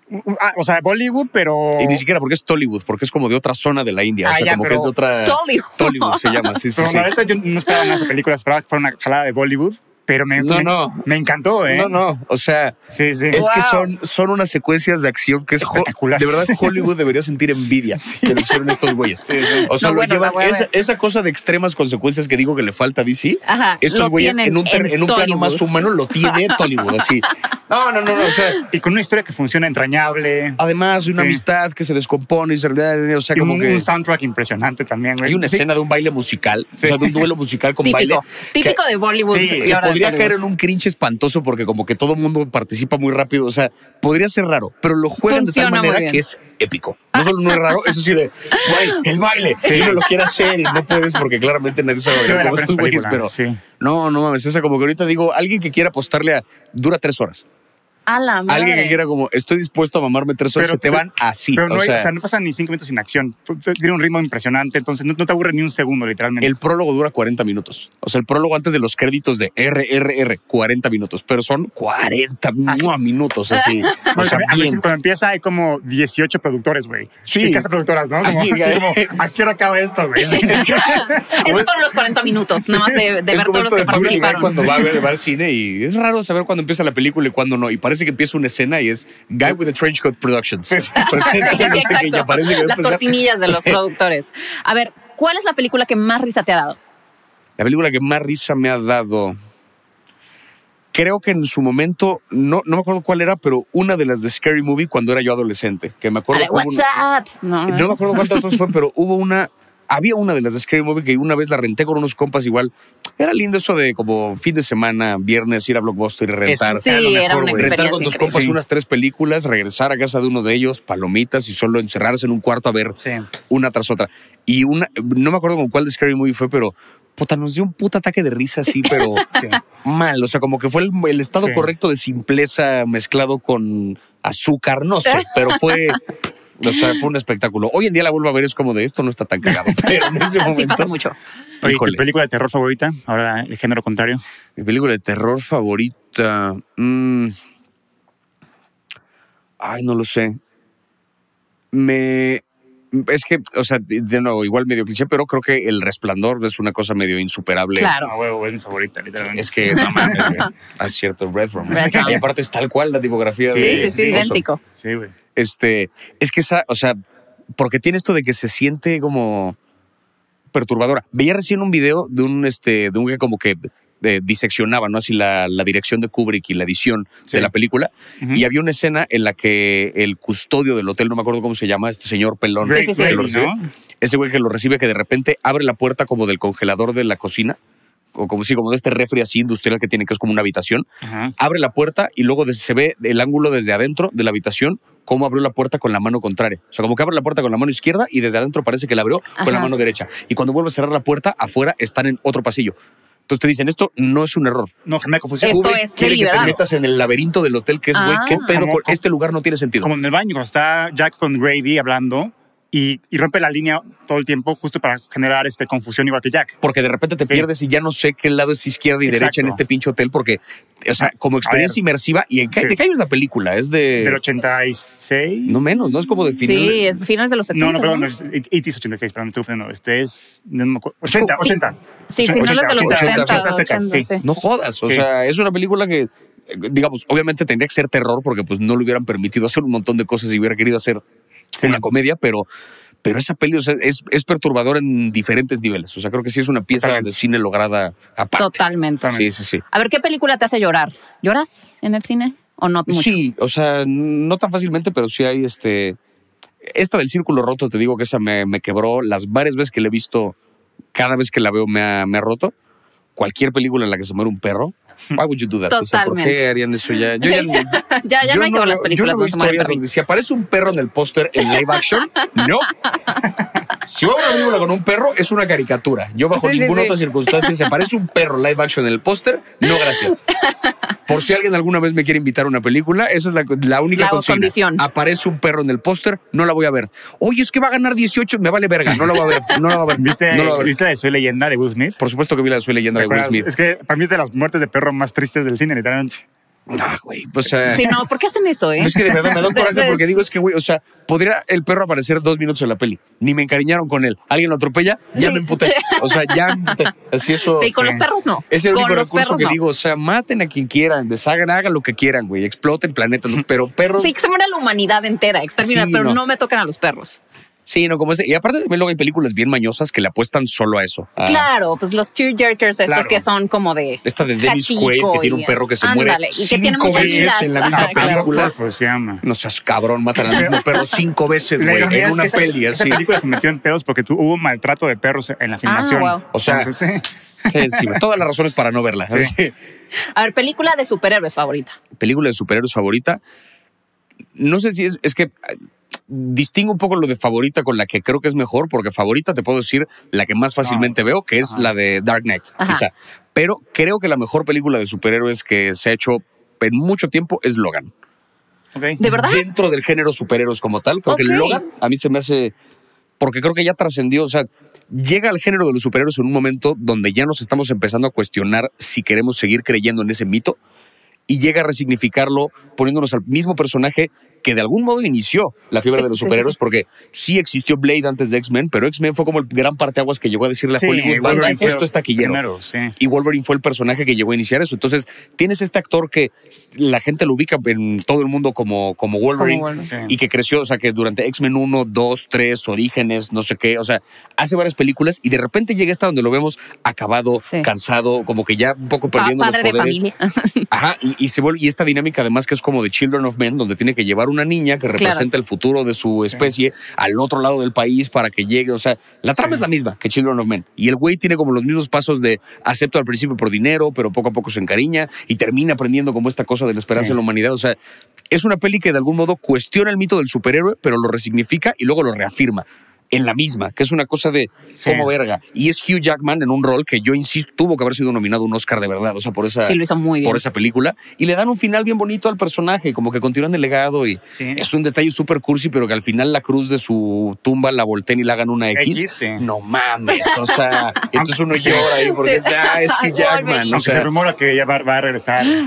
Speaker 2: O sea, Bollywood, pero...
Speaker 4: Y ni siquiera porque es Tollywood, porque es como de otra zona de la India. O sea, como que es de otra... Tollywood se llama, sí.
Speaker 2: Pero la neta yo no esperaba nada de esa película, esperaba que fuera una jalada de Bollywood. Pero me encantó, ¿eh?
Speaker 4: No. O sea, es que son unas secuencias de acción que es espectacular. De verdad, Hollywood debería sentir envidia de lo que hicieron estos güeyes. O sea, llevan esa cosa de extremas consecuencias que digo que le falta a DC. Estos güeyes en un plano más humano lo tiene Tollywood, así. No. O sea,
Speaker 2: y con una historia que funciona entrañable.
Speaker 4: Además, una amistad que se descompone y se... O sea, como que...
Speaker 2: un soundtrack impresionante también, güey.
Speaker 4: Hay una escena de un baile musical. O sea, de un duelo musical con baile.
Speaker 3: Típico de Bollywood.
Speaker 4: Podría caer en un cringe espantoso porque como que todo el mundo participa muy rápido. O sea, podría ser raro, pero lo juegan de tal manera que es épico. No solo no es raro, eso sí de, güey, el baile. Uno lo quiere hacer y no puedes porque claramente nadie sabe como estos güeyes, pero no mames, esa como que ahorita digo, alguien que quiera apostarle dura 3 horas.
Speaker 3: A la madre.
Speaker 4: Alguien que quiera como, estoy dispuesto a mamarme 3 horas, se te van así.
Speaker 2: Pero o sea, no pasan ni 5 minutos sin acción. Tiene un ritmo impresionante, entonces no te aburre ni un segundo, literalmente.
Speaker 4: El prólogo dura 40 minutos. O sea, el prólogo antes de los créditos de RRR, 40 minutos. Pero son 40 minutos, así.
Speaker 2: O sea, cuando empieza hay como 18 productores, güey.
Speaker 4: Sí.
Speaker 2: Y casa productoras, ¿no? Como, ¿a qué hora acaba esto, güey?
Speaker 3: Esos fueron los 40 minutos, nada más de ver todos los que participaron.
Speaker 4: Cuando va al cine y es raro saber cuándo empieza la película y cuándo no. Y parece que empieza una escena y es Guy with the Trench Coat Productions.
Speaker 3: Exacto. Las cortinillas de los productores. A ver, ¿cuál es la película que más risa te ha dado?
Speaker 4: La película que más risa me ha dado... Creo que en su momento, no me acuerdo cuál era, pero una de las de Scary Movie cuando era yo adolescente. Que me acuerdo...
Speaker 3: WhatsApp.
Speaker 4: No me acuerdo cuántas fue, pero había una de las de Scary Movie que una vez la renté con unos compas igual. Era lindo eso de como fin de semana, viernes, ir a Blockbuster y rentar.
Speaker 3: Sí, era una experiencia
Speaker 4: rentar con tus compas unas 3 películas, regresar a casa de uno de ellos, palomitas y solo encerrarse en un cuarto a ver una tras otra. Y no me acuerdo con cuál de Scary Movie fue, pero nos dio un puto ataque de risa así, pero mal. O sea, como que fue el estado correcto de simpleza mezclado con azúcar, no sé, pero fue... O sea, fue un espectáculo. Hoy en día la vuelvo a ver, es como de esto no está tan cagado, pero en ese momento...
Speaker 3: Sí, pasa mucho.
Speaker 2: Oye, ¿tu película de terror favorita? Ahora el género contrario.
Speaker 4: Mi película de terror favorita... Ay, no lo sé. Es que, o sea, de nuevo, igual medio cliché, pero creo que El Resplandor es una cosa medio insuperable.
Speaker 3: Claro.
Speaker 2: No, huevo, es mi favorita, literalmente.
Speaker 4: Es que, no mames, güey. Es cierto, Red Room. Y aparte es tal cual la tipografía.
Speaker 3: Sí, idéntico.
Speaker 2: Sí, güey.
Speaker 4: Es que esa, o sea, porque tiene esto de que se siente como perturbadora. Veía recién un video de un que como que diseccionaba, ¿no? Así la dirección de Kubrick y la edición de la película. Y había una escena en la que el custodio del hotel, no me acuerdo cómo se llama, este señor pelón,
Speaker 3: Sí.
Speaker 4: que lo recibe, ¿no? Ese güey que lo recibe, que de repente abre la puerta como del congelador de la cocina, o como de este refri así industrial que tiene, que es como una habitación. Abre la puerta y luego se ve el ángulo desde adentro de la habitación, cómo abrió la puerta con la mano contraria. O sea, como que abre la puerta con la mano izquierda y desde adentro parece que la abrió con la mano derecha. Y cuando vuelve a cerrar la puerta, afuera están en otro pasillo. Entonces te dicen, esto no es un error.
Speaker 2: No, genera confusión.
Speaker 3: Esto
Speaker 4: Kubrick
Speaker 3: es
Speaker 4: quiere que te
Speaker 3: deliberado.
Speaker 4: metas en el laberinto del hotel, que es, güey, ¿qué pedo? Este lugar no tiene sentido.
Speaker 2: Como en el baño, cuando está Jack con Grady hablando y rompe la línea todo el tiempo justo para generar confusión igual que Jack.
Speaker 4: Porque de repente te pierdes y ya no sé qué lado es izquierda y derecha en este pinche hotel, porque, o sea, como experiencia inmersiva, ¿y de qué año es la película? Es
Speaker 2: del 86.
Speaker 4: No menos, ¿no? Es como de final.
Speaker 3: Sí, es finales de los 70.
Speaker 2: No, perdón, it is 86, perdón, estoy confundiendo. No me acuerdo. 80.
Speaker 3: Sí, finales de los 70.
Speaker 2: Sí.
Speaker 4: No jodas, o sea, es una película que, digamos, obviamente tendría que ser terror porque pues no le hubieran permitido hacer un montón de cosas si hubiera querido hacer una comedia, pero esa peli, o sea, es perturbadora en diferentes niveles. O sea, creo que sí es una pieza de cine lograda aparte.
Speaker 3: Totalmente.
Speaker 4: Sí.
Speaker 3: A ver, ¿qué película te hace llorar? ¿Lloras en el cine o no mucho?
Speaker 4: Sí, o sea, no tan fácilmente, pero sí hay esta del Círculo Roto, te digo que esa me quebró las varias veces que la he visto. Cada vez que la veo me ha roto. Cualquier película en la que se muere un perro, why would you do that? O sea, ¿por qué harían eso ya?
Speaker 3: Ya no hay que ver las películas
Speaker 4: yo no
Speaker 3: donde se muere el
Speaker 4: historias donde si aparece un perro en el póster en live action, no. Si va a una película con un perro, es una caricatura. Yo bajo ninguna otra circunstancia, si aparece un perro live action en el póster, no gracias. Por si alguien alguna vez me quiere invitar a una película, esa es la única condición. Aparece un perro en el póster, no la voy a ver. Oye, es que va a ganar 18, me vale verga, no la voy a ver.
Speaker 2: ¿Viste la de Soy Leyenda de Will Smith?
Speaker 4: Por supuesto que vi la de Soy Leyenda de Will Smith.
Speaker 2: Es que para mí es de las muertes de perro más tristes del cine, literalmente.
Speaker 4: Güey, o sea...
Speaker 3: Sí, no, ¿por qué hacen eso,
Speaker 4: Es que de verdad me da coraje porque digo, es que, güey, o sea, podría el perro aparecer 2 minutos en la peli. Ni me encariñaron con él. Alguien lo atropella, ya me emputé. O sea, ya me emputé. Así eso...
Speaker 3: Sí, con los perros no.
Speaker 4: Es el único
Speaker 3: con los
Speaker 4: recurso
Speaker 3: perros
Speaker 4: que
Speaker 3: no.
Speaker 4: digo, o sea, maten a quien quieran, deshagan, hagan lo que quieran, güey, exploten planetas, pero perros...
Speaker 3: Sí, que se muera la humanidad entera, extermina,
Speaker 4: Sí,
Speaker 3: pero no me tocan a los perros.
Speaker 4: Sí, no, como ese. Y aparte también luego hay películas bien mañosas que le apuestan solo a eso.
Speaker 3: Claro, pues los tearjerkers estos que son como de...
Speaker 4: Esta de Dennis Quaid, que tiene un perro que se muere
Speaker 3: y que tiene
Speaker 4: 5
Speaker 3: muchas
Speaker 4: veces
Speaker 3: vidas.
Speaker 4: en la misma película.
Speaker 2: Pues se llama.
Speaker 4: No seas cabrón, matan al mismo perro 5 veces,
Speaker 2: La
Speaker 4: güey,
Speaker 2: ironía
Speaker 4: en
Speaker 2: es
Speaker 4: una
Speaker 2: que
Speaker 4: peli
Speaker 2: esa
Speaker 4: así.
Speaker 2: película se metió en pedos porque hubo maltrato de perros en la filmación.
Speaker 3: wow.
Speaker 4: O sea,
Speaker 2: entonces,
Speaker 4: sí, todas las razones para no verla.
Speaker 2: Sí.
Speaker 4: Así.
Speaker 3: A ver, película de superhéroes favorita.
Speaker 4: Película de superhéroes favorita. No sé si es que distingo un poco lo de favorita con la que creo que es mejor, porque favorita te puedo decir la que más fácilmente veo, que es la de Dark Knight, quizá. Pero creo que la mejor película de superhéroes que se ha hecho en mucho tiempo es Logan.
Speaker 3: ¿De verdad?
Speaker 4: Dentro del género superhéroes como tal, creo que Logan a mí se me hace... Porque creo que ya trascendió, o sea, llega al género de los superhéroes en un momento donde ya nos estamos empezando a cuestionar si queremos seguir creyendo en ese mito, y llega a resignificarlo poniéndonos al mismo personaje que de algún modo inició la fiebre de los superhéroes, porque sí existió Blade antes de X-Men, pero X-Men fue como el gran parteaguas que llegó a decirle a Hollywood, banda, esto es taquillero.
Speaker 2: Primero,
Speaker 4: y Wolverine fue el personaje que llegó a iniciar eso. Entonces, tienes este actor que la gente lo ubica en todo el mundo como Wolverine, y que creció, o sea, que durante X-Men 1, 2, 3, Orígenes, no sé qué, o sea, hace varias películas y de repente llega esta donde lo vemos acabado, cansado, como que ya un poco perdiendo los poderes.
Speaker 3: Padre de familia.
Speaker 4: Ajá, y se vuelve, y esta dinámica además que es como de Children of Men, donde tiene que llevar una niña que representa el futuro de su especie al otro lado del país para que llegue, o sea, la trama es la misma que Children of Men, y el güey tiene como los mismos pasos de acepto al principio por dinero, pero poco a poco se encariña y termina aprendiendo como esta cosa de la esperanza en la humanidad. O sea, es una peli que de algún modo cuestiona el mito del superhéroe, pero lo resignifica y luego lo reafirma en la misma, que es una cosa de como verga. Y es Hugh Jackman en un rol que yo insisto, tuvo que haber sido nominado a un Oscar de verdad, o sea, por esa,
Speaker 3: lo hizo muy bien.
Speaker 4: por esa película. Y le dan un final bien bonito al personaje, como que continúan el legado y es un detalle súper cursi, pero que al final la cruz de su tumba la volteen y la hagan una X. No mames, o sea, entonces uno llora ahí porque es Hugh Jackman.
Speaker 2: Aunque se rumora que ya va a regresar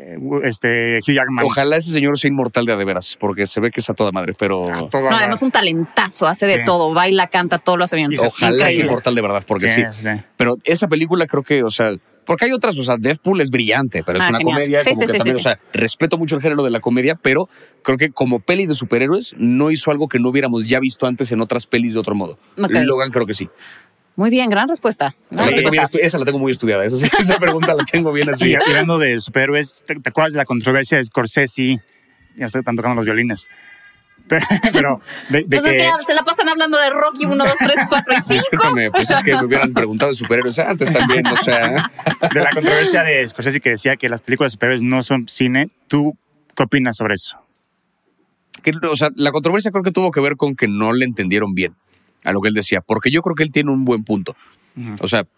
Speaker 2: Hugh Jackman.
Speaker 4: Ojalá ese señor sea inmortal de veras, porque se ve que es a toda madre, pero...
Speaker 3: No, además un talentazo, hace de todo, baila, canta, todo lo hace bien.
Speaker 4: Ojalá sea inmortal de verdad, porque sí. Pero esa película creo que, o sea... Porque hay otras, o sea, Deadpool es brillante, pero es una comedia, como que también, o sea, respeto mucho el género de la comedia, pero creo que como peli de superhéroes no hizo algo que no hubiéramos ya visto antes en otras pelis de otro modo. Logan creo que sí.
Speaker 3: Muy bien, gran respuesta.
Speaker 4: Esa la tengo muy estudiada, esa pregunta la tengo bien así.
Speaker 2: Y hablando de superhéroes, ¿te acuerdas de la controversia de Scorsese? Ya están tocando los violines. Pero
Speaker 3: pues es que se la pasan hablando de Rocky 1, 2, 3, 4 y 5.
Speaker 4: Discúlpame, pues es que me hubieran preguntado de superhéroes antes también, o sea.
Speaker 2: De la controversia de Scorsese que decía que las películas de superhéroes no son cine, ¿tú qué opinas sobre eso?
Speaker 4: O sea, la controversia creo que tuvo que ver con que no le entendieron bien a lo que él decía, porque yo creo que él tiene un buen punto. O sea,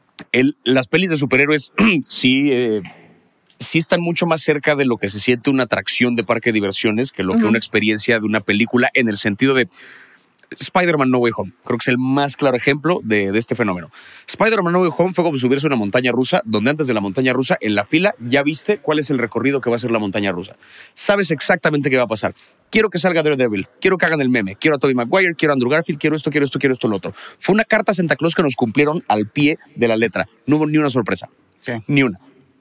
Speaker 4: las pelis de superhéroes sí están mucho más cerca de lo que se siente una atracción de parque de diversiones que lo que una experiencia de una película, en el sentido de Spider-Man No Way Home. Creo que es el más claro ejemplo de este fenómeno. Spider-Man No Way Home fue como subirse a una montaña rusa, donde antes de la montaña rusa, en la fila, ya viste cuál es el recorrido que va a ser la montaña rusa. Sabes exactamente qué va a pasar. Quiero que salga Daredevil, quiero que hagan el meme, quiero a Tobey Maguire, quiero a Andrew Garfield, quiero esto, lo otro. Fue una carta a Santa Claus que nos cumplieron al pie de la letra. No hubo ni una sorpresa. Sí. Ni una.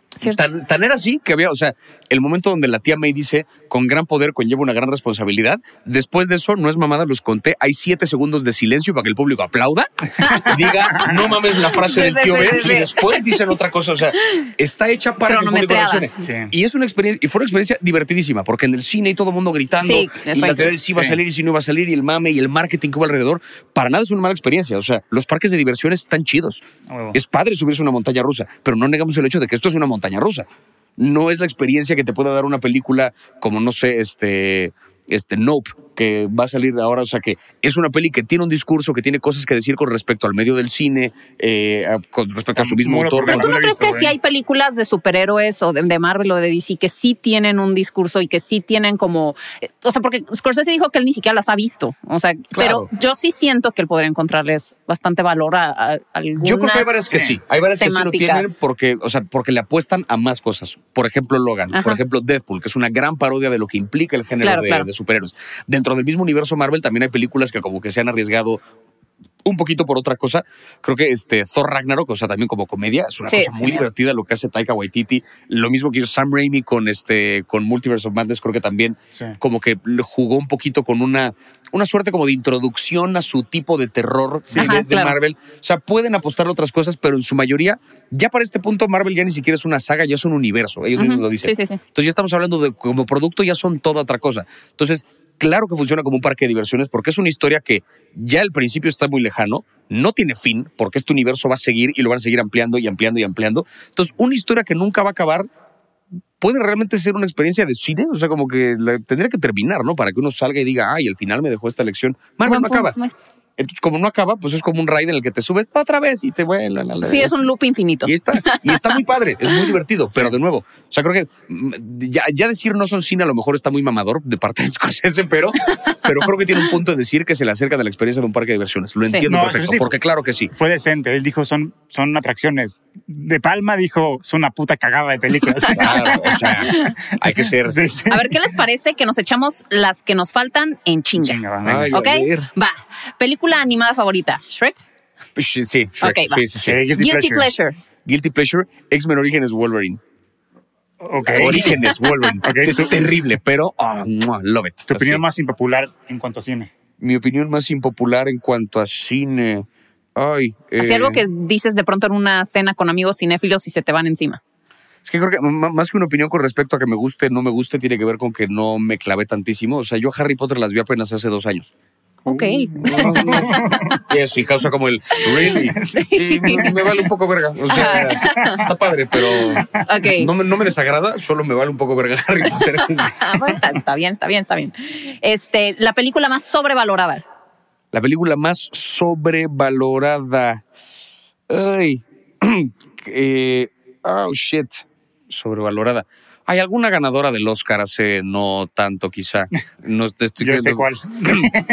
Speaker 4: Tan era así que había, o sea, el momento donde la tía May dice, con gran poder conlleva una gran responsabilidad. Después de eso, no es mamada, los conté, hay 7 segundos de silencio para que el público aplauda, diga, no mames la frase del tío Ben, y después dicen otra cosa. O sea, está hecha para que el público reaccione. Y es una experiencia, y fue una experiencia divertidísima, porque en el cine hay todo el mundo gritando, y la teoría de si iba a salir y si no iba a salir, y el mame y el marketing que hubo alrededor. Para nada es una mala experiencia. O sea, los parques de diversiones están chidos. Es padre subirse a una montaña rusa, pero no negamos el hecho de que esto es una montaña rusa. No es la experiencia que te pueda dar una película como, no sé, Nope, que va a salir ahora. O sea, que es una peli que tiene un discurso, que tiene cosas que decir con respecto al medio del cine, con respecto a su mismo autor.
Speaker 3: ¿Pero tú no crees que sí hay películas de superhéroes o de Marvel o de DC que sí tienen un discurso y que sí tienen como... O sea, porque Scorsese dijo que él ni siquiera las ha visto. O sea, claro. Pero yo sí siento que él podría encontrarles bastante valor a algunas. Yo creo que
Speaker 4: hay varias que sí. Hay varias temáticas que sí lo tienen porque le apuestan a más cosas. Por ejemplo, Logan. Por ejemplo, Deadpool, que es una gran parodia de lo que implica el género de superhéroes. Dentro del mismo universo Marvel también hay películas que como que se han arriesgado un poquito por otra cosa. Creo que Thor Ragnarok, o sea, también como comedia, es una cosa muy divertida lo que hace Taika Waititi. Lo mismo que hizo Sam Raimi con Multiverse of Madness, creo que también como que jugó un poquito con una suerte como de introducción a su tipo de terror de Marvel. O sea, pueden apostar a otras cosas, pero en su mayoría, ya para este punto, Marvel ya ni siquiera es una saga, ya es un universo. Ellos mismos lo dicen. Entonces ya estamos hablando de como producto, ya son toda otra cosa. Entonces, claro que funciona como un parque de diversiones porque es una historia que ya al principio está muy lejano, no tiene fin, porque este universo va a seguir y lo van a seguir ampliando y ampliando y ampliando. Entonces, una historia que nunca va a acabar puede realmente ser una experiencia de cine. O sea, como que tendría que terminar, ¿no? Para que uno salga y diga, ay, al final me dejó esta lección. Marvel no acaba. Entonces, como no acaba, pues es como un ride en el que te subes otra vez y te vuelan.
Speaker 3: Sí, es un loop infinito.
Speaker 4: Y está muy padre, es muy divertido, pero de nuevo, o sea, creo que ya decir no son cine a lo mejor está muy mamador de parte de Scorsese, pero creo que tiene un punto de decir que se le acerca de la experiencia de un parque de diversiones. Lo entiendo perfecto, porque claro que sí.
Speaker 2: Fue decente, él dijo son atracciones. De Palma dijo, son una puta cagada de películas.
Speaker 4: Claro, o sea, hay que ser.
Speaker 3: A ver, ¿qué les parece que nos echamos las que nos faltan en chinga?
Speaker 4: Ay,
Speaker 3: ¿ok? Va. Película animada favorita, ¿Shrek?
Speaker 4: Sí, Shrek.
Speaker 3: Okay,
Speaker 4: sí.
Speaker 3: Guilty Pleasure.
Speaker 4: Guilty Pleasure, X-Men Orígenes Wolverine. Orígenes Wolverine. Es terrible, pero love it.
Speaker 2: ¿Tu opinión más impopular en cuanto a cine?
Speaker 4: Mi opinión más impopular en cuanto a cine... Ay,
Speaker 3: así algo que dices de pronto en una cena con amigos cinéfilos y se te van encima.
Speaker 4: Es que creo que más que una opinión con respecto a que me guste o no me guste, tiene que ver con que no me clavé tantísimo. O sea, yo Harry Potter las vi apenas hace 2 años.
Speaker 3: Ok.
Speaker 4: Eso, y causa como el really. Sí. Y me vale un poco verga. O sea, está padre, pero no me desagrada, solo me vale un poco verga Harry Potter.
Speaker 3: Bueno, está bien. La película más sobrevalorada.
Speaker 4: La película más sobrevalorada. Ay. Shit. Sobrevalorada. ¿Hay alguna ganadora del Oscar hace no tanto, quizá? No estoy
Speaker 2: Yo sé cuál.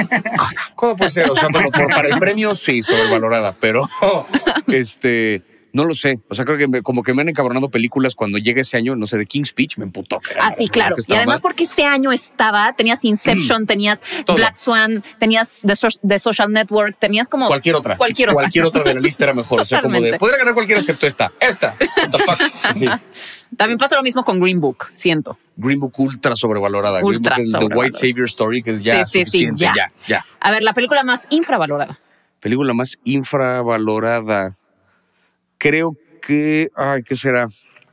Speaker 4: ¿Cómo puede ser? O sea, bueno, para el premio sí, sobrevalorada, pero No lo sé. O sea, creo que como que me han encabronado películas cuando llega ese año, no sé, de King's Speech, me emputó.
Speaker 3: Sí, claro. Y además porque ese año tenías Inception, tenías
Speaker 4: todo.
Speaker 3: Black Swan, tenías The Social Network, tenías como...
Speaker 4: Cualquier otra de la lista era mejor. O sea, como de, podría ganar cualquiera excepto esta. What the fuck? Sí.
Speaker 3: También pasa lo mismo con Green Book, siento.
Speaker 4: Green Book ultra sobrevalorada.
Speaker 3: Ultra
Speaker 4: Green Book,
Speaker 3: sobrevalorada.
Speaker 4: The White Savior Story, que es ya suficiente. Ya.
Speaker 3: A ver, la película más infravalorada.
Speaker 4: Película más infravalorada. Creo que... Ay, ¿qué será?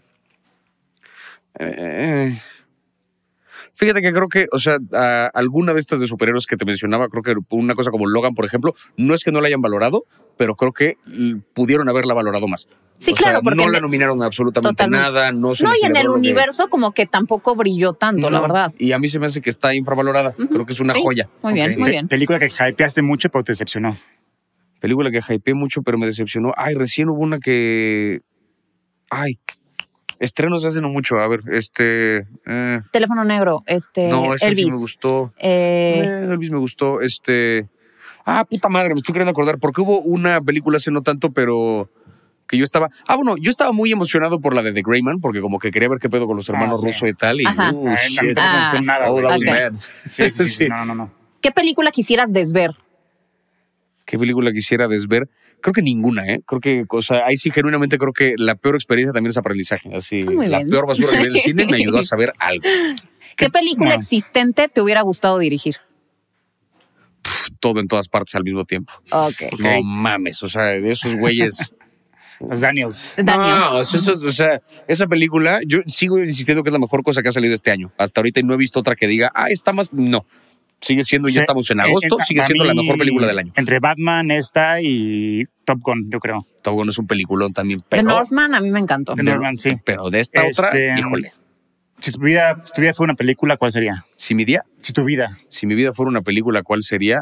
Speaker 4: Fíjate que creo que, o sea, alguna de estas de superhéroes que te mencionaba, creo que una cosa como Logan, por ejemplo, no es que no la hayan valorado, pero creo que pudieron haberla valorado más.
Speaker 3: Sí,
Speaker 4: o
Speaker 3: claro,
Speaker 4: sea,
Speaker 3: porque
Speaker 4: no la nominaron absolutamente
Speaker 3: totalmente.
Speaker 4: nada. No,
Speaker 3: y en el universo como que tampoco brilló tanto, la verdad.
Speaker 4: Y a mí se me hace que está infravalorada. Creo que es una joya.
Speaker 3: Muy bien, muy bien.
Speaker 2: Película que hypeaste mucho, pero te decepcionó.
Speaker 4: Película que hypeé mucho, pero me decepcionó. Ay, recién hubo una que... Ay, estrenos hace no mucho. A ver,
Speaker 3: Teléfono negro,
Speaker 4: no, ese
Speaker 3: Elvis.
Speaker 4: Sí me gustó. Elvis me gustó. Puta madre, me estoy queriendo acordar. Porque hubo una película hace no tanto, pero... que yo estaba... yo estaba muy emocionado por la de The Gray Man, porque como que quería ver qué pedo con los hermanos Russo y tal. Y,
Speaker 3: Ajá.
Speaker 2: No
Speaker 4: shit.
Speaker 2: fue nada.
Speaker 4: Oh, that was
Speaker 3: Okay.
Speaker 4: bad.
Speaker 2: Sí. No.
Speaker 3: ¿Qué película quisieras desver?
Speaker 4: ¿Qué película quisiera desver? Creo que ninguna, ¿eh? Creo que, o sea, ahí sí genuinamente creo que la peor experiencia también es aprendizaje. Así,
Speaker 3: Muy
Speaker 4: la
Speaker 3: bien.
Speaker 4: peor basura que vi en el cine me ayudó a saber algo.
Speaker 3: ¿Qué película existente te hubiera gustado dirigir?
Speaker 4: Todo en todas partes al mismo tiempo.
Speaker 3: Ok.
Speaker 4: No mames, o sea, de esos güeyes...
Speaker 2: Los Daniels.
Speaker 4: No, o sea, esa película, yo sigo insistiendo que es la mejor cosa que ha salido este año. Hasta ahorita no he visto otra que diga, está más... No. Sigue siendo, ya estamos en agosto, sigue siendo la mejor película del año.
Speaker 2: Entre Batman, esta y Top Gun, yo creo.
Speaker 4: Top Gun es un peliculón también,
Speaker 3: The
Speaker 4: pero...
Speaker 3: Northman a mí me encantó.
Speaker 2: The Northman, sí.
Speaker 4: Pero de esta otra, híjole.
Speaker 2: Si tu vida fuera una película, ¿cuál sería?
Speaker 4: Si mi vida fuera una película, ¿cuál sería?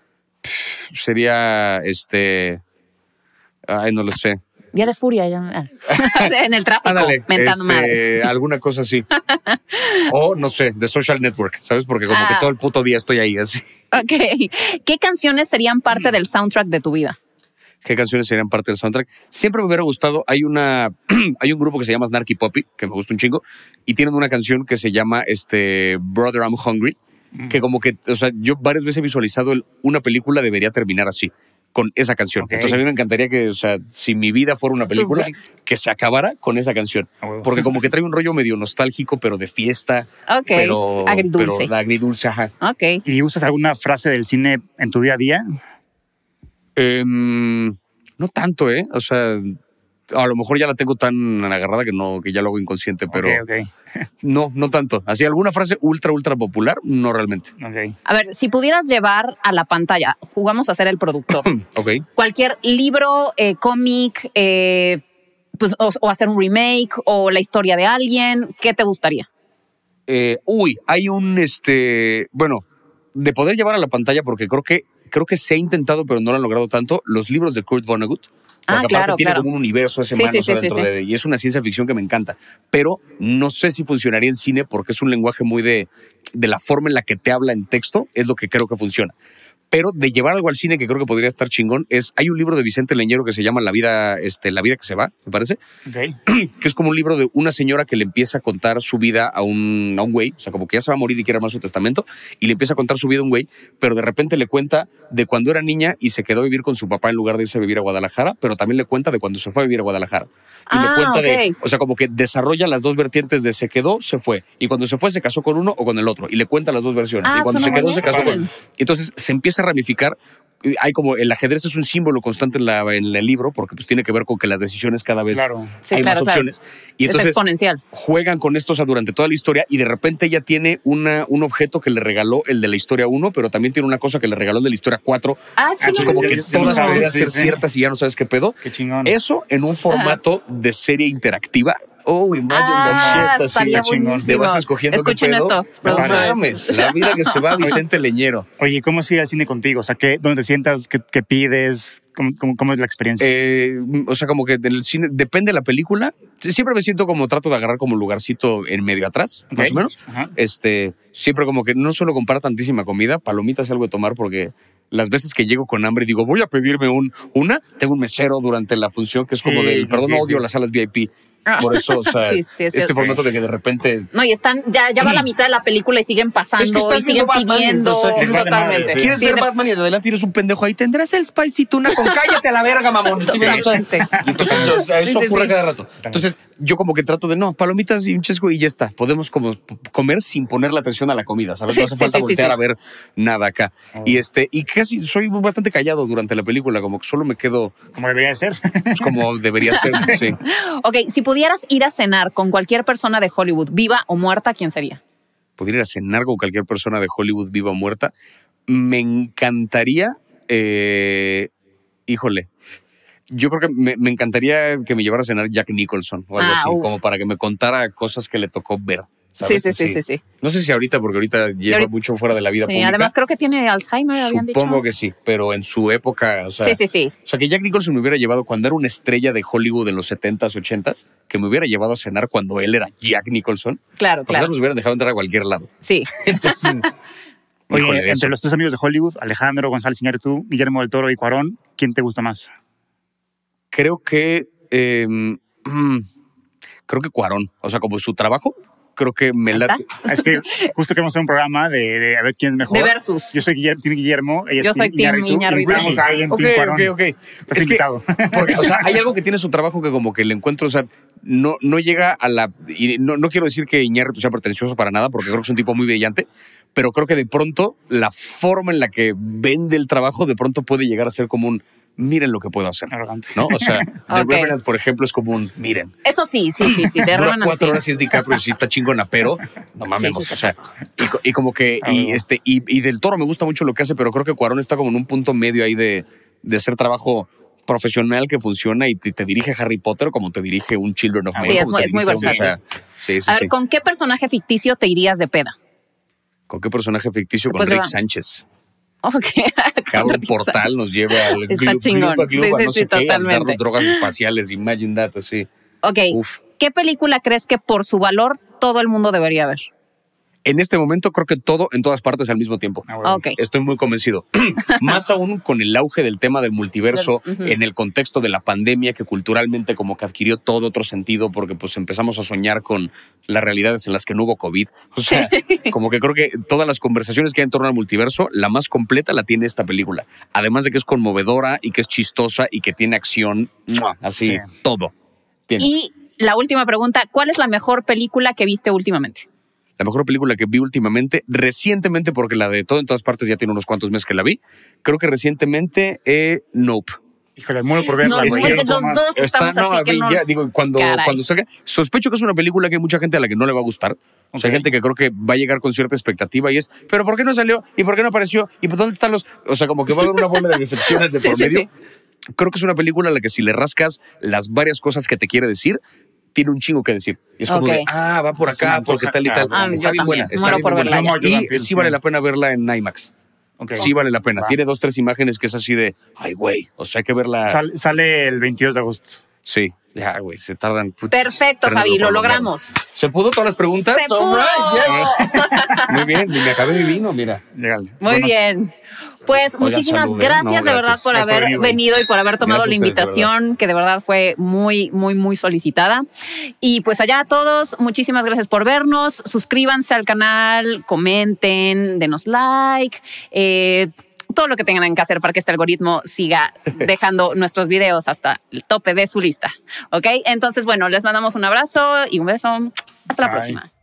Speaker 4: Sería, no lo sé.
Speaker 3: Día de furia ya. En el tráfico,
Speaker 4: Ándale,
Speaker 3: mentando madres.
Speaker 4: alguna cosa así. O, no sé, The Social Network, ¿sabes? Porque como que todo el puto día estoy ahí así.
Speaker 3: Ok. ¿Qué canciones serían parte del soundtrack de tu vida?
Speaker 4: ¿Qué canciones serían parte del soundtrack? Siempre me hubiera gustado. Hay un grupo que se llama Snarky Puppy, que me gusta un chingo, y tienen una canción que se llama Brother I'm Hungry, que como que, o sea, yo varias veces he visualizado una película debería terminar así, con esa canción.
Speaker 2: Okay.
Speaker 4: Entonces a mí me encantaría que, o sea, si mi vida fuera una película, que se acabara con esa canción. Porque como que trae un rollo medio nostálgico, pero de fiesta.
Speaker 3: Ok,
Speaker 4: pero
Speaker 3: agridulce.
Speaker 4: Pero agridulce, ajá.
Speaker 3: Ok.
Speaker 2: ¿Y usas alguna frase del cine en tu día a día?
Speaker 4: No tanto, ¿eh? O sea, a lo mejor ya la tengo tan agarrada que ya lo hago inconsciente, pero
Speaker 2: Okay.
Speaker 4: no tanto. Así, alguna frase ultra popular, no realmente.
Speaker 2: Okay.
Speaker 3: A ver, si pudieras llevar a la pantalla, jugamos a ser el productor.
Speaker 4: Ok.
Speaker 3: Cualquier libro, cómic, pues, o hacer un remake o la historia de alguien, ¿qué te gustaría?
Speaker 4: Hay un, bueno, de poder llevar a la pantalla, porque creo que se ha intentado, pero no lo han logrado tanto, los libros de Kurt Vonnegut. Porque aparte tiene como un universo ese dentro de... Y es una ciencia ficción que me encanta. Pero no sé si funcionaría en cine porque es un lenguaje muy de la forma en la que te habla en texto, es lo que creo que funciona. Pero de llevar algo al cine que creo que podría estar chingón hay un libro de Vicente Leñero que se llama La vida que se va, me parece.
Speaker 2: Okay.
Speaker 4: Que es como un libro de una señora que le empieza a contar su vida a un güey, o sea, como que ya se va a morir y quiere armar su testamento, y le empieza a contar su vida a un güey, pero de repente le cuenta de cuando era niña y se quedó a vivir con su papá en lugar de irse a vivir a Guadalajara, pero también le cuenta de cuando se fue a vivir a Guadalajara. Y le cuenta o sea, como que desarrolla las dos vertientes de se quedó, se fue. Y cuando se fue, se casó con uno o con el otro. Y le cuenta las dos versiones. Y cuando se quedó, se casó con... Entonces se empieza a ramificar. Hay como el ajedrez es un símbolo constante en el libro porque pues tiene que ver con que las decisiones cada vez hay más opciones. Y entonces
Speaker 3: es exponencial.
Speaker 4: Juegan con esto, o sea, durante toda la historia, y de repente ella tiene un objeto que le regaló el de la historia 1, pero también tiene una cosa que le regaló el de la historia 4.
Speaker 3: Sí,
Speaker 4: como que todas podrían ser ciertas y ya no sabes qué pedo.
Speaker 2: Qué chingón.
Speaker 4: Eso en un formato de serie interactiva Oh, imagine that shit. Así,
Speaker 3: estaría
Speaker 2: chingón.
Speaker 4: te vas escogiendo.
Speaker 3: Escuchen
Speaker 4: qué pedo.
Speaker 3: esto,
Speaker 4: No
Speaker 3: productores.
Speaker 4: mames, la vida que se va Vicente Leñero.
Speaker 2: Oye, ¿cómo es ir al cine contigo? O sea, ¿dónde te sientas? ¿Qué pides? ¿Cómo es la experiencia?
Speaker 4: O sea, como que en el cine, depende de la película. Siempre me siento como trato de agarrar como lugarcito en medio atrás,
Speaker 2: Ok.
Speaker 4: más o menos.
Speaker 2: Ajá.
Speaker 4: Siempre como que no suelo comprar tantísima comida, palomitas y algo de tomar, porque las veces que llego con hambre y digo, voy a pedirme tengo un mesero durante la función que es como
Speaker 2: Sí,
Speaker 4: del, perdón,
Speaker 2: sí,
Speaker 4: odio
Speaker 2: sí.
Speaker 4: las salas VIP. Por eso, o sea,
Speaker 3: Sí, sí,
Speaker 4: este
Speaker 3: sí.
Speaker 4: formato de que de repente...
Speaker 3: No, y están, ya va la mitad de la película y siguen pasando
Speaker 4: Es que estás
Speaker 3: y siguen
Speaker 4: viendo Batman,
Speaker 3: pidiendo.
Speaker 4: entonces,
Speaker 2: les vale madre,
Speaker 3: Totalmente.
Speaker 2: sí.
Speaker 4: ¿Quieres
Speaker 3: Sí,
Speaker 4: ver
Speaker 3: de-
Speaker 4: Batman y adelante tienes un pendejo ahí? ¿Tendrás el spicy tuna con cállate a la verga, mamón? Estoy viendo, o sea, y entonces o sea, eso
Speaker 3: Sí, sí,
Speaker 4: ocurre
Speaker 3: sí.
Speaker 4: cada rato. Entonces yo como que trato de, no, palomitas y un chesco y ya está. Podemos como comer sin poner la atención a la comida, ¿sabes?
Speaker 3: Sí,
Speaker 4: No hace
Speaker 3: sí,
Speaker 4: falta
Speaker 3: sí, sí,
Speaker 4: voltear
Speaker 3: sí.
Speaker 4: a ver nada acá. Y casi soy bastante callado durante la película, como que solo me quedo
Speaker 2: Como debería de ser.
Speaker 4: pues, como debería ser, sí.
Speaker 3: Ok, si pudieras ir a cenar con cualquier persona de Hollywood, viva o muerta, ¿quién sería?
Speaker 4: Pudiera ir a cenar con cualquier persona de Hollywood, viva o muerta. Me encantaría, híjole, yo creo que me encantaría que me llevara a cenar Jack Nicholson o algo así,
Speaker 3: uf.
Speaker 4: como para que me contara cosas que le tocó ver.
Speaker 3: Sí,
Speaker 4: ¿sabes?
Speaker 3: sí, sí,
Speaker 4: Así.
Speaker 3: sí, sí.
Speaker 4: No sé si ahorita, porque ahorita lleva
Speaker 3: ahorita-
Speaker 4: mucho fuera de la vida
Speaker 3: Sí,
Speaker 4: pública.
Speaker 3: además creo que tiene Alzheimer, habían dicho.
Speaker 4: Supongo que sí, pero en su época, o sea,
Speaker 3: Sí, sí, sí.
Speaker 4: o sea, que Jack Nicholson me hubiera llevado cuando era una estrella de Hollywood en los 70s, 80s, que me hubiera llevado a cenar cuando él era Jack Nicholson.
Speaker 3: Claro,
Speaker 4: Porque
Speaker 3: claro.
Speaker 4: nos hubieran dejado entrar a cualquier lado.
Speaker 3: Sí.
Speaker 4: Entonces,
Speaker 2: Oye,
Speaker 4: híjole, eso.
Speaker 2: entre los tres amigos de Hollywood, Alejandro, González Iñárritu, Guillermo del Toro y Cuarón, ¿quién te gusta más?
Speaker 4: Creo que Cuarón, o sea, como su trabajo, creo que me
Speaker 3: Ahí
Speaker 4: late.
Speaker 2: Es que justo queremos hacer un programa de a ver quién es mejor.
Speaker 3: De versus.
Speaker 2: Yo soy Team Guillermo, ella
Speaker 3: Yo
Speaker 2: es
Speaker 3: soy Team
Speaker 2: Iñárritu,
Speaker 3: Iñárritu.
Speaker 2: y estamos ahí en
Speaker 4: Ok,
Speaker 2: Team Cuarón.
Speaker 4: ok.
Speaker 2: Estás
Speaker 4: Es que,
Speaker 2: invitado.
Speaker 4: porque, o sea, hay algo que tiene su trabajo que como que le encuentro, o sea, no llega a la... Y no quiero decir que Iñárritu sea pretencioso para nada, porque creo que es un tipo muy brillante, pero creo que de pronto la forma en la que vende el trabajo de pronto puede llegar a ser como un... Miren lo que puedo hacer,
Speaker 2: Arrogante.
Speaker 4: ¿no? O sea, The
Speaker 3: Ok.
Speaker 4: Revenant, por ejemplo, es como un... Miren.
Speaker 3: Eso sí. De
Speaker 4: Dura
Speaker 3: Revenant,
Speaker 4: 4
Speaker 3: sí.
Speaker 4: horas y es DiCaprio y sí está chingona, pero no mames,
Speaker 3: Sí, sí,
Speaker 4: o sea,
Speaker 3: se
Speaker 4: y como que, y del Toro me gusta mucho lo que hace, pero creo que Cuarón está como en un punto medio ahí de hacer trabajo profesional que funciona y te dirige Harry Potter como te dirige un Children of Men.
Speaker 3: Sí, es
Speaker 4: como te
Speaker 3: muy
Speaker 4: dirige,
Speaker 3: versátil.
Speaker 4: o sea, sí,
Speaker 3: A ver, ¿con qué personaje ficticio te irías de peda?
Speaker 4: ¿Con qué personaje ficticio? Con
Speaker 3: Pues
Speaker 4: Rick
Speaker 3: va.
Speaker 4: sánchez.
Speaker 3: Ok.
Speaker 4: Que abre un portal, nos lleva al
Speaker 3: Está chingón.
Speaker 4: Glupa,
Speaker 3: Sí,
Speaker 4: no
Speaker 3: sí,
Speaker 4: sé qué, a
Speaker 3: totalmente.
Speaker 4: darnos drogas espaciales, imagine that, así.
Speaker 3: Ok.
Speaker 4: Uf.
Speaker 3: ¿Qué película crees que por su valor todo el mundo debería ver?
Speaker 4: En este momento creo que todo en todas partes al mismo tiempo.
Speaker 2: Ah, bueno.
Speaker 3: Ok.
Speaker 4: Estoy muy convencido. Más aún con el auge del tema del multiverso
Speaker 3: Ujú.
Speaker 4: en el contexto de la pandemia que culturalmente como que adquirió todo otro sentido porque pues empezamos a soñar con las realidades en las que no hubo COVID. O sea, como que creo que todas las conversaciones que hay en torno al multiverso, la más completa la tiene esta película. Además de que es conmovedora y que es chistosa y que tiene acción, ¡mua! Así,
Speaker 2: Sí.
Speaker 4: todo. Tiene.
Speaker 3: Y la última pregunta, ¿cuál es la mejor película que viste últimamente?
Speaker 4: La mejor película que vi últimamente, recientemente, porque la de Todo en todas partes ya tiene unos cuantos meses que la vi, creo que recientemente Nope.
Speaker 2: Híjole, muero por verla.
Speaker 3: No,
Speaker 2: güey.
Speaker 3: es
Speaker 2: Yo
Speaker 3: que
Speaker 2: no puedo
Speaker 3: los
Speaker 2: más.
Speaker 3: dos estamos así
Speaker 4: a
Speaker 3: que
Speaker 4: mí
Speaker 3: no.
Speaker 4: ya, digo, cuando
Speaker 3: Caray.
Speaker 4: salga, sospecho que es una película que hay mucha gente a la que no le va a gustar. O sea, hay
Speaker 2: Ok.
Speaker 4: gente que creo que va a llegar con cierta expectativa y es, ¿pero por qué no salió? ¿Y por qué no apareció? ¿Y por dónde están los...? O sea, como que va a haber una bola de decepciones de
Speaker 3: Sí,
Speaker 4: por
Speaker 3: sí,
Speaker 4: medio.
Speaker 3: sí.
Speaker 4: Creo que es una película a la que si le rascas las varias cosas que te quiere decir, tiene un chingo que decir. Y es como
Speaker 3: Ok.
Speaker 4: de, va por
Speaker 2: Se me
Speaker 4: acá,
Speaker 2: antoja,
Speaker 4: porque tal y tal.
Speaker 2: cabrón.
Speaker 4: Está
Speaker 3: yo
Speaker 4: bien buena.
Speaker 3: también.
Speaker 4: Está
Speaker 3: Muero
Speaker 4: bien
Speaker 3: por
Speaker 4: buena.
Speaker 3: verla.
Speaker 2: Yo
Speaker 4: Y
Speaker 2: también.
Speaker 4: sí vale la pena verla en IMAX.
Speaker 2: Ok.
Speaker 4: Sí vale la pena.
Speaker 2: Va.
Speaker 4: Tiene 2, 3 imágenes que es así de, ay, güey. O sea, hay que verla.
Speaker 2: Sale el 22 de agosto.
Speaker 4: Sí, ya, güey, se tardan.
Speaker 3: Perfecto,
Speaker 4: Término
Speaker 3: Fabi, lo
Speaker 4: prolongado.
Speaker 3: logramos.
Speaker 4: ¿Se pudo todas las preguntas?
Speaker 3: ¡Se
Speaker 4: All
Speaker 3: pudo!
Speaker 4: right, yes. Muy bien, y me acabé mi vino, mira.
Speaker 2: Llegale.
Speaker 3: Muy
Speaker 2: Buenos-
Speaker 3: bien. Pues
Speaker 4: Oigan,
Speaker 3: muchísimas
Speaker 4: salud, ¿eh?
Speaker 3: gracias
Speaker 4: No,
Speaker 3: de verdad
Speaker 4: gracias.
Speaker 3: por
Speaker 2: Gracias por
Speaker 3: haber
Speaker 2: venir, güey.
Speaker 3: venido y por haber tomado
Speaker 4: Gracias
Speaker 3: la
Speaker 4: a ustedes, de
Speaker 3: invitación, que de verdad fue muy, muy, muy solicitada. Y pues allá a todos, muchísimas gracias por vernos. Suscríbanse al canal, comenten, denos like. Todo lo que tengan que hacer para que este algoritmo siga dejando nuestros videos hasta el tope de su lista. ¿Ok? Entonces, bueno, les mandamos un abrazo y un beso. Hasta la
Speaker 2: Bye.
Speaker 3: próxima.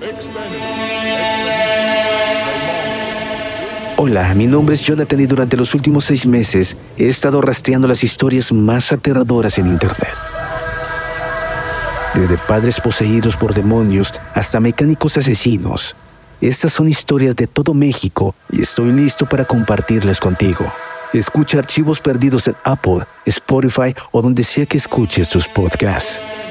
Speaker 5: Hola, mi nombre es Jonathan y durante los últimos 6 meses he estado rastreando las historias más aterradoras en Internet. Desde padres poseídos por demonios hasta mecánicos asesinos. Estas son historias de todo México y estoy listo para compartirlas contigo. Escucha Archivos Perdidos en Apple, Spotify o donde sea que escuches tus podcasts.